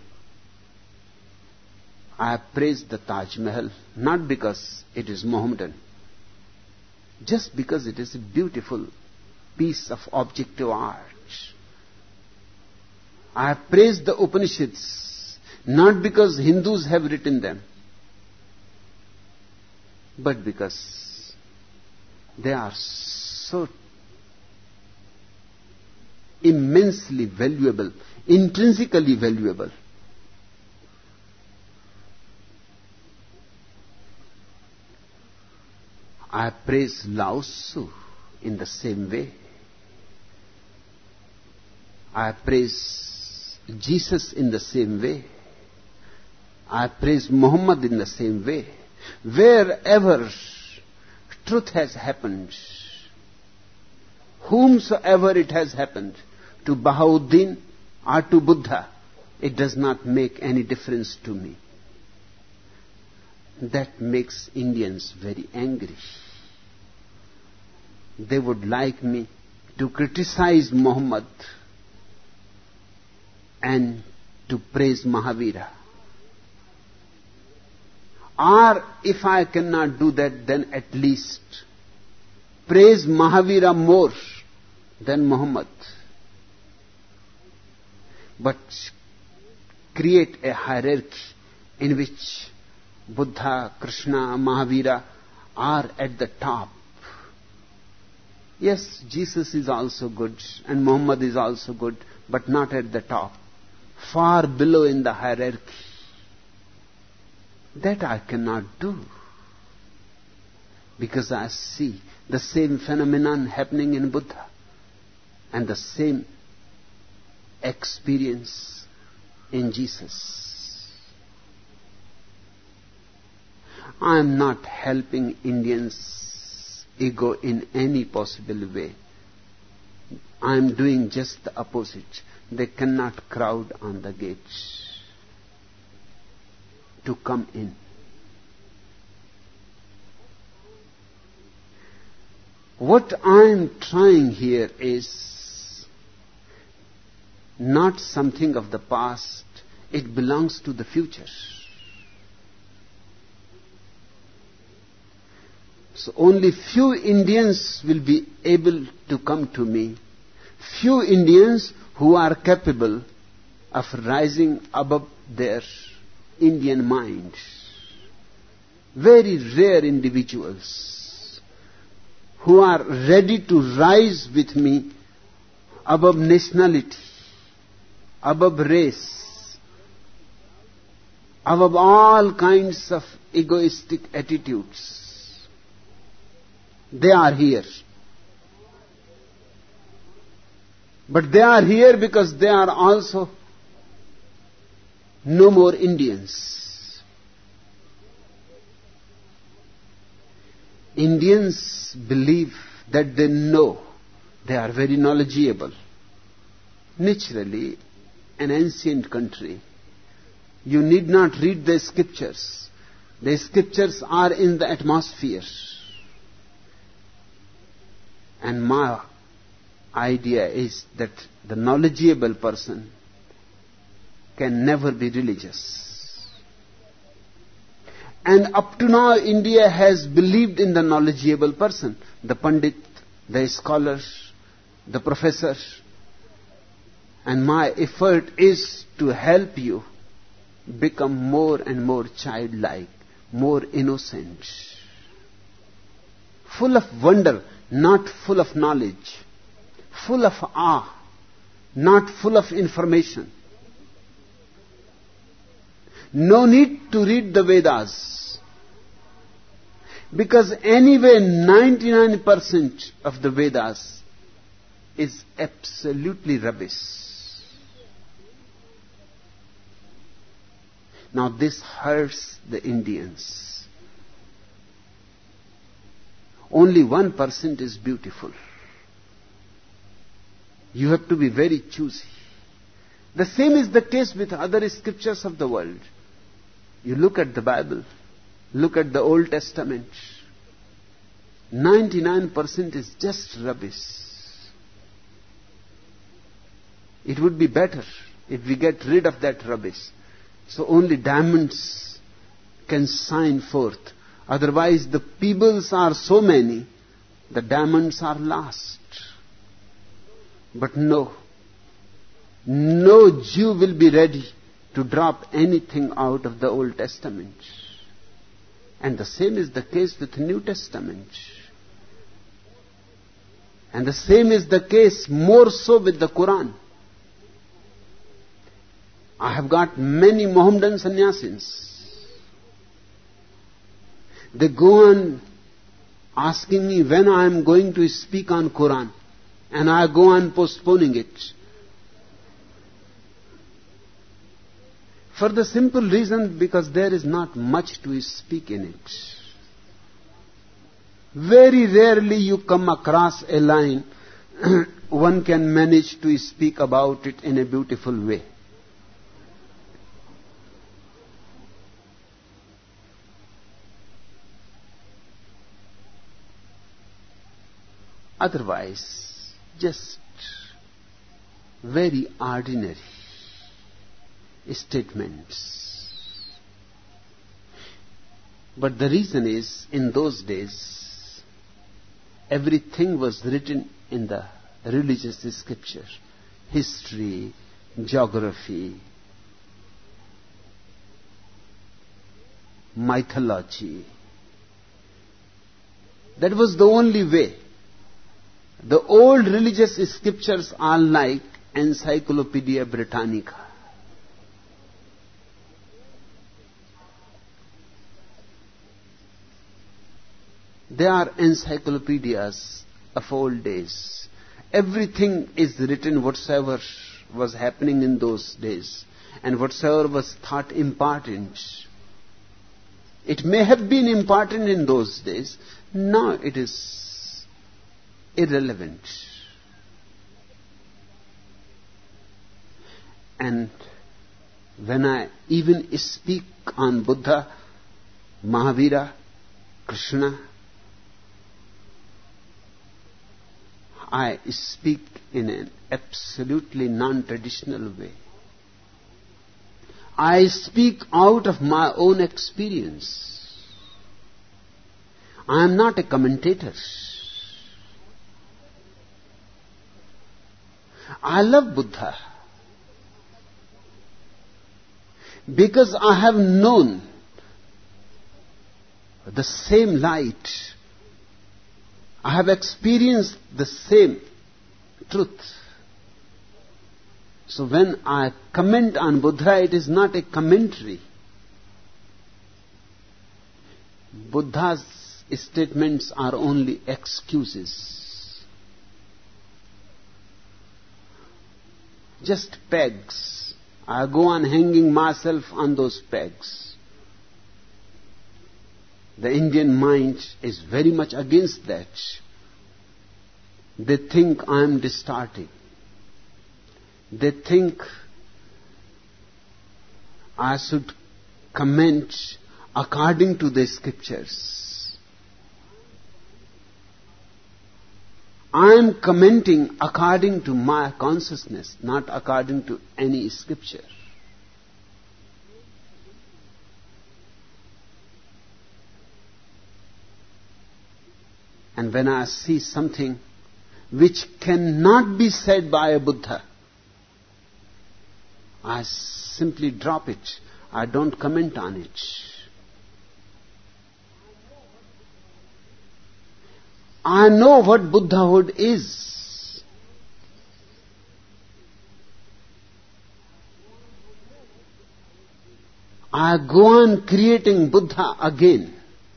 I praise the Taj Mahal not because it is Mohammedan, just because it is a beautiful piece of objective art. I praise the Upanishads not because Hindus have written them, but because they are so immensely valuable, intrinsically valuable. I praise Lao Tzu in the same way. I praise Jesus in the same way. I praise Muhammad in the same way. Wherever truth has happened, whomsoever it has happened, to Bahauddin or to Buddha, it does not make any difference to me. That makes Indians very angry. They would like me to criticize Muhammad and to praise Mahavira. Or if I cannot do that, then at least praise Mahavira more than Muhammad. But create a hierarchy in which Buddha, Krishna, Mahavira are at the top. Yes, Jesus is also good and Muhammad is also good, but not at the top. Far below in the hierarchy. That I cannot do. Because I see the same phenomenon happening in Buddha and the same experience in Jesus. I am not helping Indians' ego in any possible way. I am doing just the opposite. They cannot crowd on the gates to come in. What I am trying here is not something of the past. It belongs to the future. So only few Indians will be able to come to me. Few Indians who are capable of rising above their Indian mind. Very rare individuals who are ready to rise with me above nationality, above race, above all kinds of egoistic attitudes. They are here. But they are here because they are also no more Indians. Indians believe that they know. They are very knowledgeable. Naturally, an ancient country, you need not read the scriptures. The scriptures are in the atmosphere. And my idea is that the knowledgeable person can never be religious. And up to now, India has believed in the knowledgeable person, the Pandit, the scholar, the professor. And my effort is to help you become more and more childlike, more innocent, full of wonder, not full of knowledge, full of awe, not full of information. No need to read the Vedas, because anyway 99% of the Vedas is absolutely rubbish. Now this hurts the Indians. Only 1% is beautiful. You have to be very choosy. The same is the case with other scriptures of the world. You look at the Bible, look at the Old Testament. 99% is just rubbish. It would be better if we get rid of that rubbish. So only diamonds can shine forth. Otherwise the pebbles are so many, the diamonds are lost. But no Jew will be ready to drop anything out of the Old Testament. And the same is the case with the New Testament. And the same is the case more so with the Quran. I have got many Mohammedan sannyasins. They go on asking me when I am going to speak on Quran, and I go on postponing it. For the simple reason because there is not much to speak in it. Very rarely you come across a line one can manage to speak about it in a beautiful way. Otherwise, just very ordinary statements. But the reason is, in those days, everything was written in the religious scripture. History, geography, mythology. That was the only way. The old religious scriptures are like Encyclopedia Britannica. They are encyclopedias of old days. Everything is written, whatsoever was happening in those days, and whatsoever was thought important. It may have been important in those days. Now it is irrelevant. And when I even speak on Buddha, Mahavira, Krishna, I speak in an absolutely non-traditional way. I speak out of my own experience. I am not a commentator. I love Buddha because I have known the same light. I have experienced the same truth. So when I comment on Buddha, it is not a commentary. Buddha's statements are only excuses. Just pegs. I go on hanging myself on those pegs. The Indian mind is very much against that. They think I am distorting. They think I should comment according to the scriptures. I am commenting according to my consciousness, not according to any scripture. And when I see something which cannot be said by a Buddha, I simply drop it. I don't comment on it. I know what Buddhahood is. I go on creating Buddha again.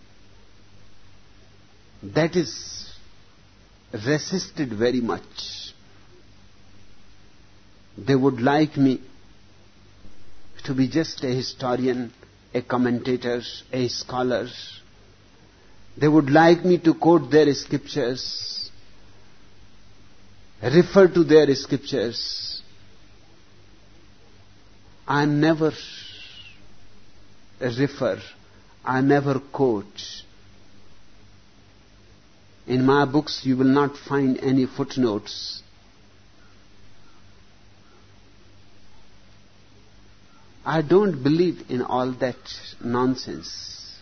That is resisted very much. They would like me to be just a historian, a commentator, a scholar. They would like me to quote their scriptures, refer to their scriptures. I never refer, I never quote. In my books you will not find any footnotes. I don't believe in all that nonsense.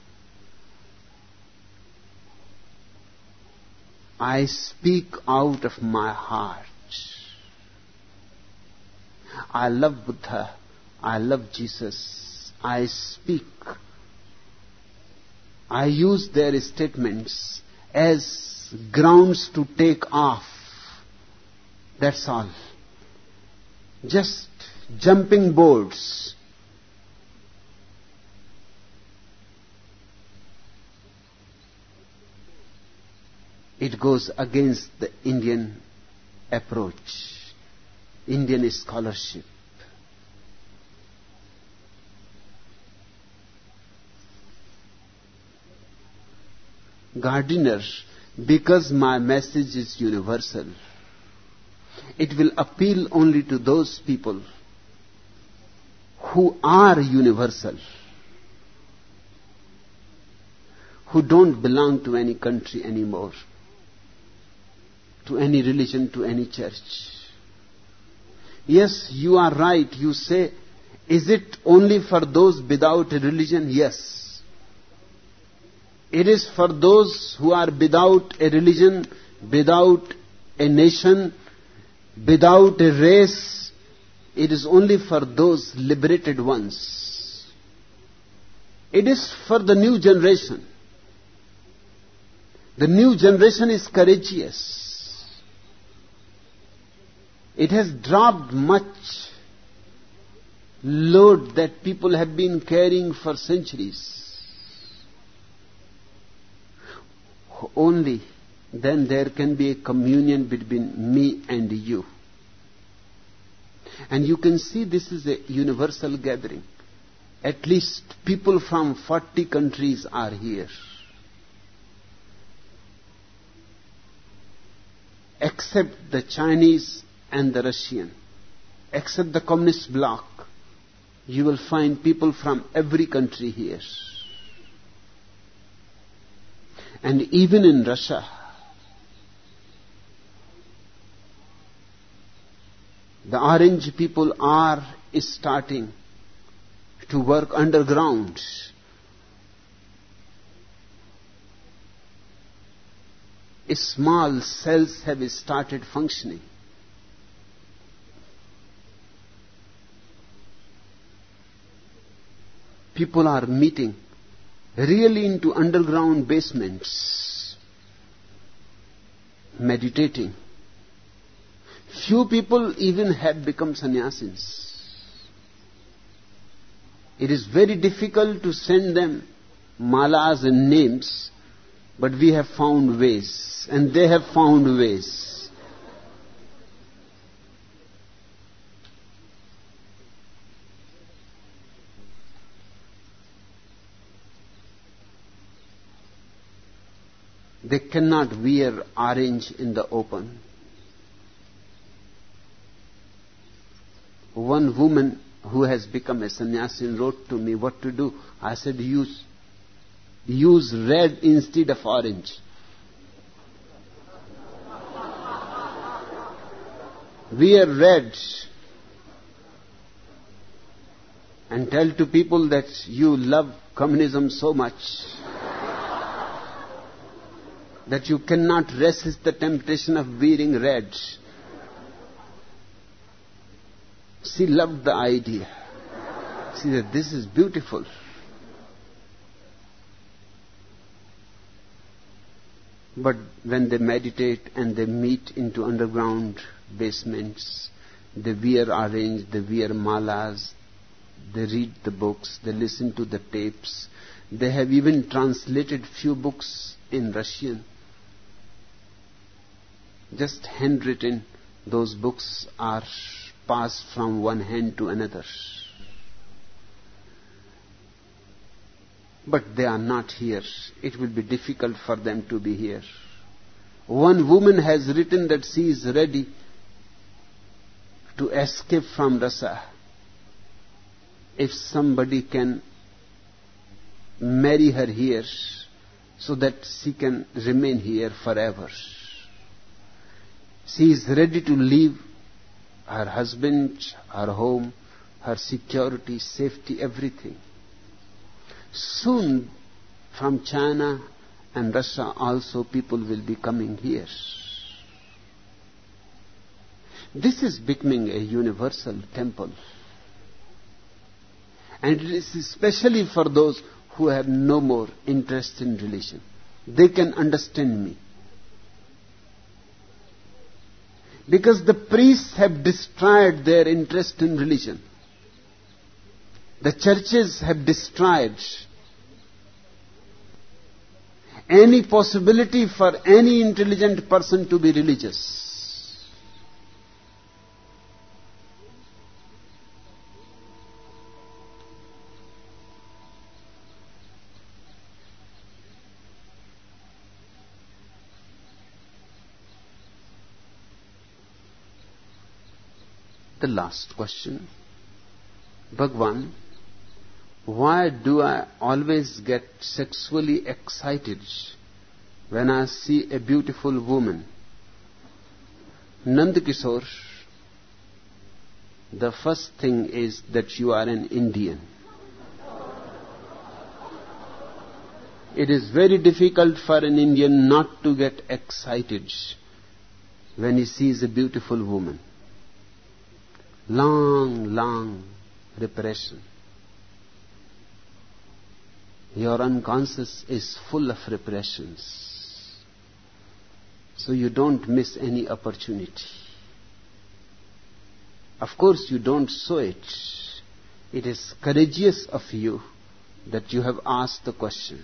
I speak out of my heart. I love Buddha. I love Jesus. I speak. I use their statements as grounds to take off. That's all. Just jumping boards. It goes against the Indian approach, Indian scholarship. Gardiner, because my message is universal, it will appeal only to those people who are universal, who don't belong to any country anymore, to any religion, to any church. Yes, you are right. You say, is it only for those without a religion? Yes. It is for those who are without a religion, without a nation, without a race. It is only for those liberated ones. It is for the new generation. The new generation is courageous. It has dropped much load that people have been carrying for centuries. Only then there can be a communion between me and you. And you can see this is a universal gathering. At least people from 40 countries are here. Except the Chinese and the Russian, except the communist bloc, you will find people from every country here. And even in Russia, the orange people are starting to work underground. Small cells have started functioning. People are meeting really into underground basements, meditating. Few people even have become sannyasis. It is very difficult to send them malas and names, but we have found ways, and they have found ways. They cannot wear orange in the open. One woman who has become a sannyasi wrote to me what to do. I said, use red instead of orange. Wear red and tell to people that you love communism so much that you cannot resist the temptation of wearing red. She loved the idea. She said, this is beautiful. But when they meditate and they meet into underground basements, they wear orange, they wear malas, they read the books, they listen to the tapes. They have even translated few books in Russian. Just handwritten, those books are passed from one hand to another. But they are not here. It will be difficult for them to be here. One woman has written that she is ready to escape from Russia if somebody can marry her here so that she can remain here forever. She is ready to leave her husband, her home, her security, safety, everything. Soon from China and Russia also people will be coming here. This is becoming a universal temple. And it is especially for those who have no more interest in religion. They can understand me. Because the priests have destroyed their interest in religion. The churches have destroyed any possibility for any intelligent person to be religious. The last question. Bhagwan, why do I always get sexually excited when I see a beautiful woman? Nand Kishore, the first thing is that you are an Indian. It is very difficult for an Indian not to get excited when he sees a beautiful woman. Long repression. Your unconscious is full of repressions. So you don't miss any opportunity. Of course, you don't show it. It is courageous of you that you have asked the question.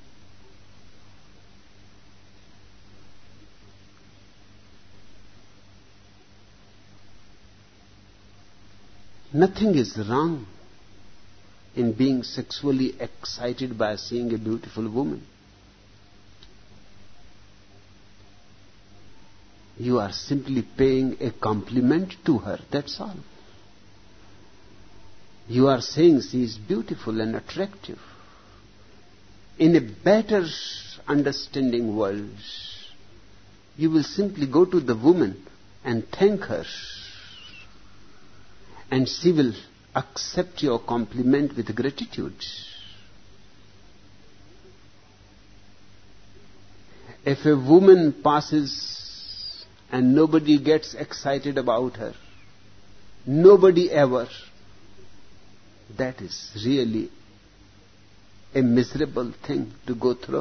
Nothing is wrong in being sexually excited by seeing a beautiful woman. You are simply paying a compliment to her, that's all. You are saying she is beautiful and attractive. In a better understanding world, you will simply go to the woman and thank her, and she will accept your compliment with gratitude. If a woman passes and nobody gets excited about her, nobody ever, that is really a miserable thing to go through.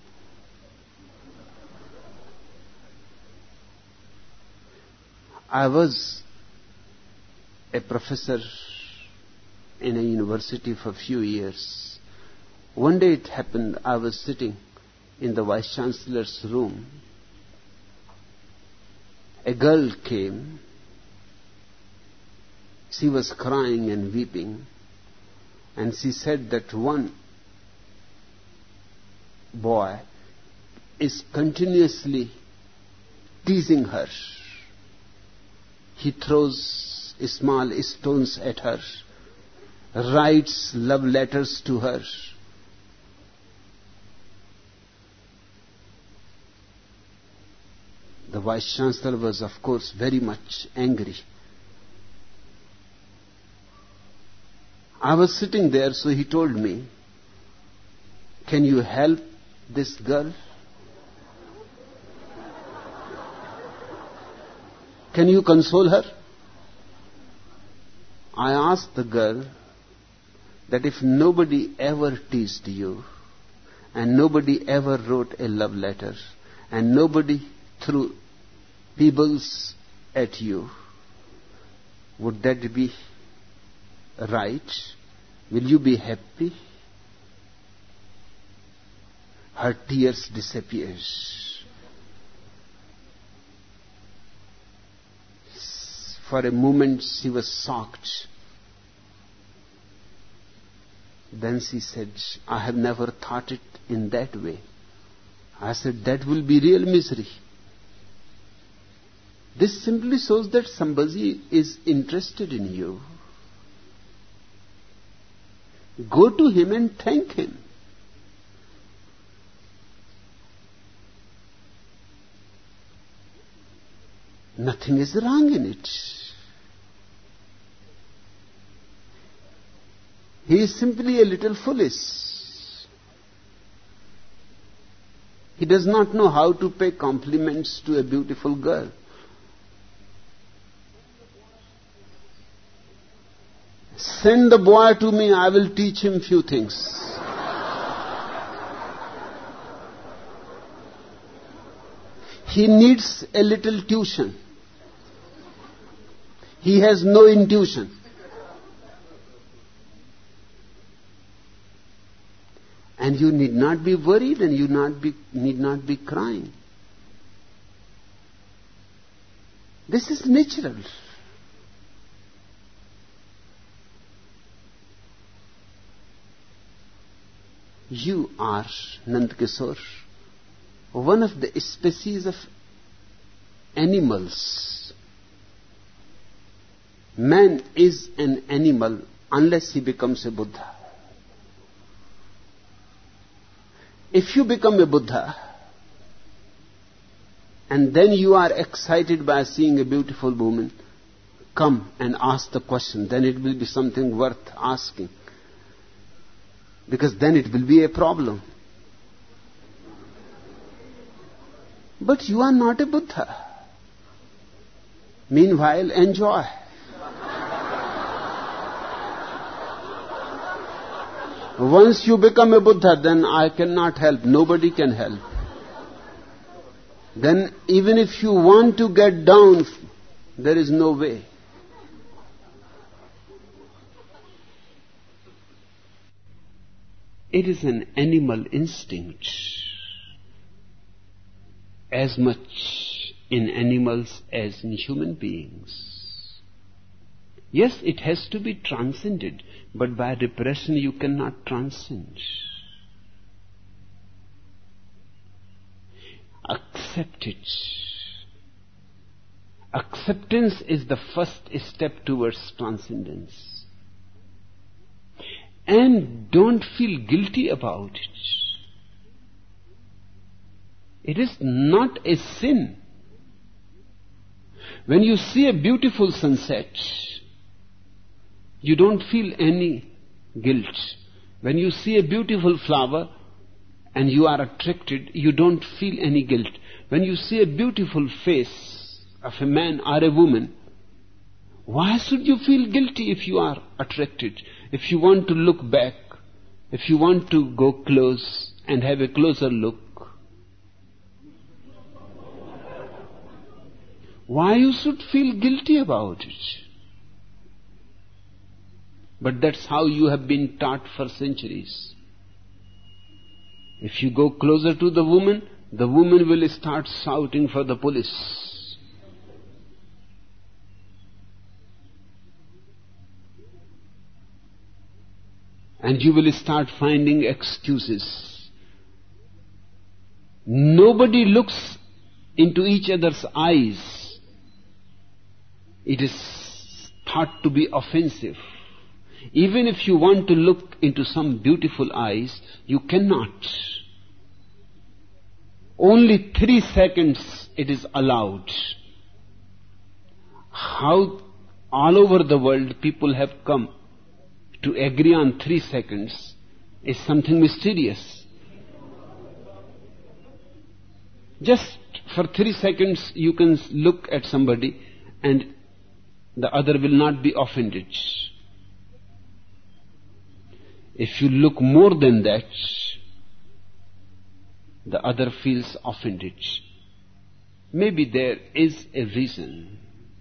I was a professor in a university for a few years. One day it happened, I was sitting in the Vice Chancellor's room. A girl came. She was crying and weeping. And she said that one boy is continuously teasing her. He throws small stones at her, writes love letters to her. The Vice Chancellor was, of course, very much angry. I was sitting there, so he told me, "Can you help this girl? Can you console her?" I asked the girl that if nobody ever teased you, and nobody ever wrote a love letter, and nobody threw pebbles at you, would that be right? Will you be happy? Her tears disappeared. For a moment she was shocked. Then she said, "I have never thought it in that way." I said, "That will be real misery." This simply shows that somebody is interested in you. Go to him and thank him. Nothing is wrong in it. He is simply a little foolish. He does not know how to pay compliments to a beautiful girl. Send the boy to me, I will teach him few things. He needs a little tuition. He has no intuition. And you need not be worried, and you need not be crying. This is natural. You are, Nand Kishore, one of the species of animals. Man is an animal unless he becomes a Buddha. If you become a Buddha, and then you are excited by seeing a beautiful woman, come and ask the question, then it will be something worth asking. Because then it will be a problem. But you are not a Buddha. Meanwhile, enjoy. Once you become a Buddha, then I cannot help. Nobody can help. Then even if you want to get down, there is no way. It is an animal instinct, as much in animals as in human beings. Yes, it has to be transcended, but by repression you cannot transcend. Accept it. Acceptance is the first step towards transcendence. And don't feel guilty about it. It is not a sin. When you see a beautiful sunset, you don't feel any guilt. When you see a beautiful flower and you are attracted, you don't feel any guilt. When you see a beautiful face of a man or a woman, why should you feel guilty if you are attracted? If you want to look back, if you want to go close and have a closer look, why you should feel guilty about it? But that's how you have been taught for centuries. If you go closer to the woman will start shouting for the police. And you will start finding excuses. Nobody looks into each other's eyes. It is thought to be offensive. Even if you want to look into some beautiful eyes, you cannot. Only 3 seconds it is allowed. How all over the world people have come to agree on 3 seconds is something mysterious. Just for 3 seconds you can look at somebody and the other will not be offended. If you look more than that, the other feels offended. Maybe there is a reason.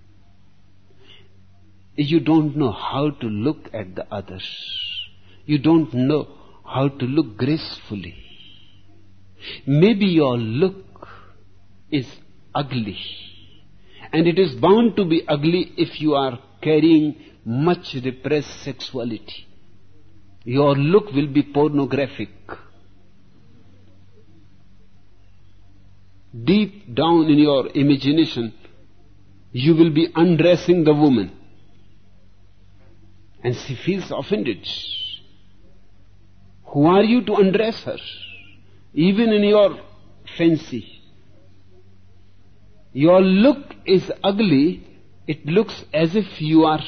You don't know how to look at the others. You don't know how to look gracefully. Maybe your look is ugly. And it is bound to be ugly if you are carrying much repressed sexuality. Your look will be pornographic. Deep down in your imagination, you will be undressing the woman. And she feels offended. Who are you to undress her? Even in your fancy. Your look is ugly. It looks as if you are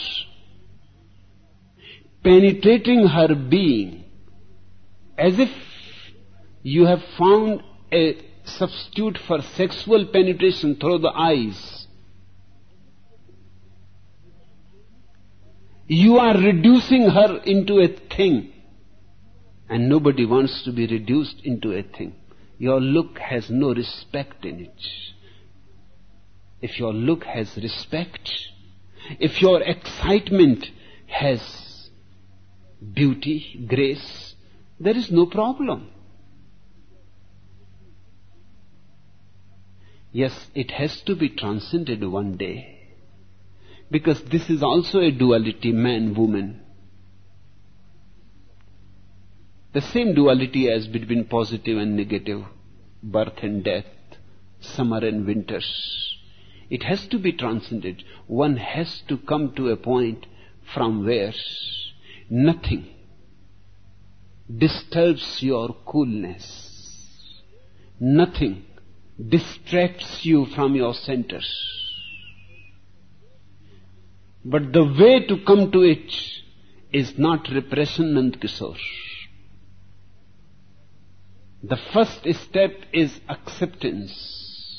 penetrating her being, as if you have found a substitute for sexual penetration through the eyes. You are reducing her into a thing, and nobody wants to be reduced into a thing. Your look has no respect in it. If your look has respect, if your excitement has beauty, grace, there is no problem. Yes, it has to be transcended one day, because this is also a duality, man-woman. The same duality as between positive and negative, birth and death, summer and winter. It has to be transcended. One has to come to a point from where nothing disturbs your coolness. Nothing distracts you from your center. But the way to come to it is not repression, Nand Kishore. The first step is acceptance.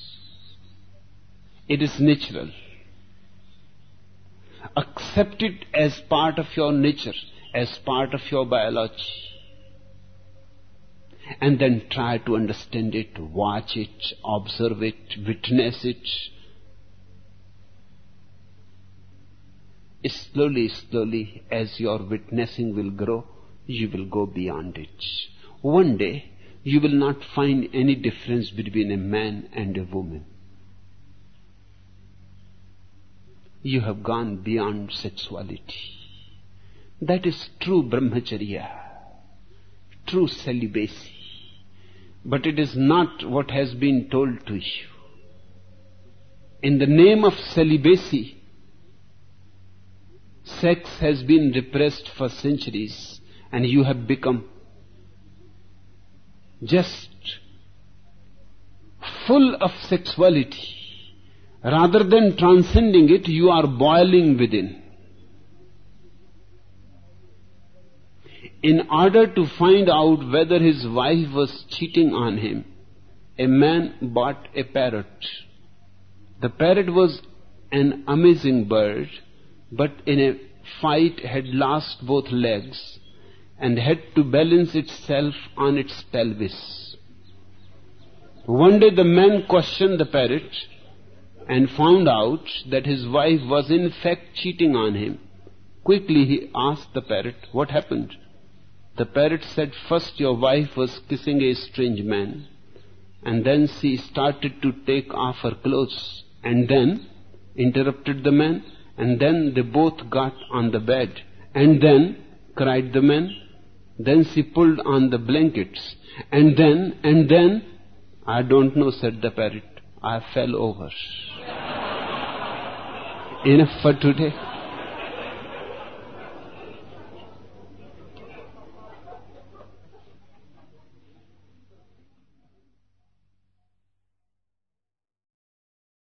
It is natural. Accept it as part of your nature, as part of your biology. And then try to understand it, watch it, observe it, witness it. Slowly, slowly, as your witnessing will grow, you will go beyond it. one day you will not find any difference between a man and a woman. You have gone beyond sexuality. That is true brahmacharya, true celibacy. But it is not what has been told to you. In the name of celibacy, sex has been repressed for centuries, and you have become just full of sexuality. Rather than transcending it, you are boiling within. In order to find out whether his wife was cheating on him, a man bought a parrot. The parrot was an amazing bird, but in a fight had lost both legs and had to balance itself on its pelvis. One day the man questioned the parrot and found out that his wife was in fact cheating on him. Quickly he asked the parrot, "What happened?" The parrot said, "First your wife was kissing a strange man, and then she started to take off her clothes, and then," interrupted the man, "and then they both got on the bed, and then," cried the man, "then she pulled on the blankets, and then," "I don't know," said the parrot, "I fell over." Enough for today.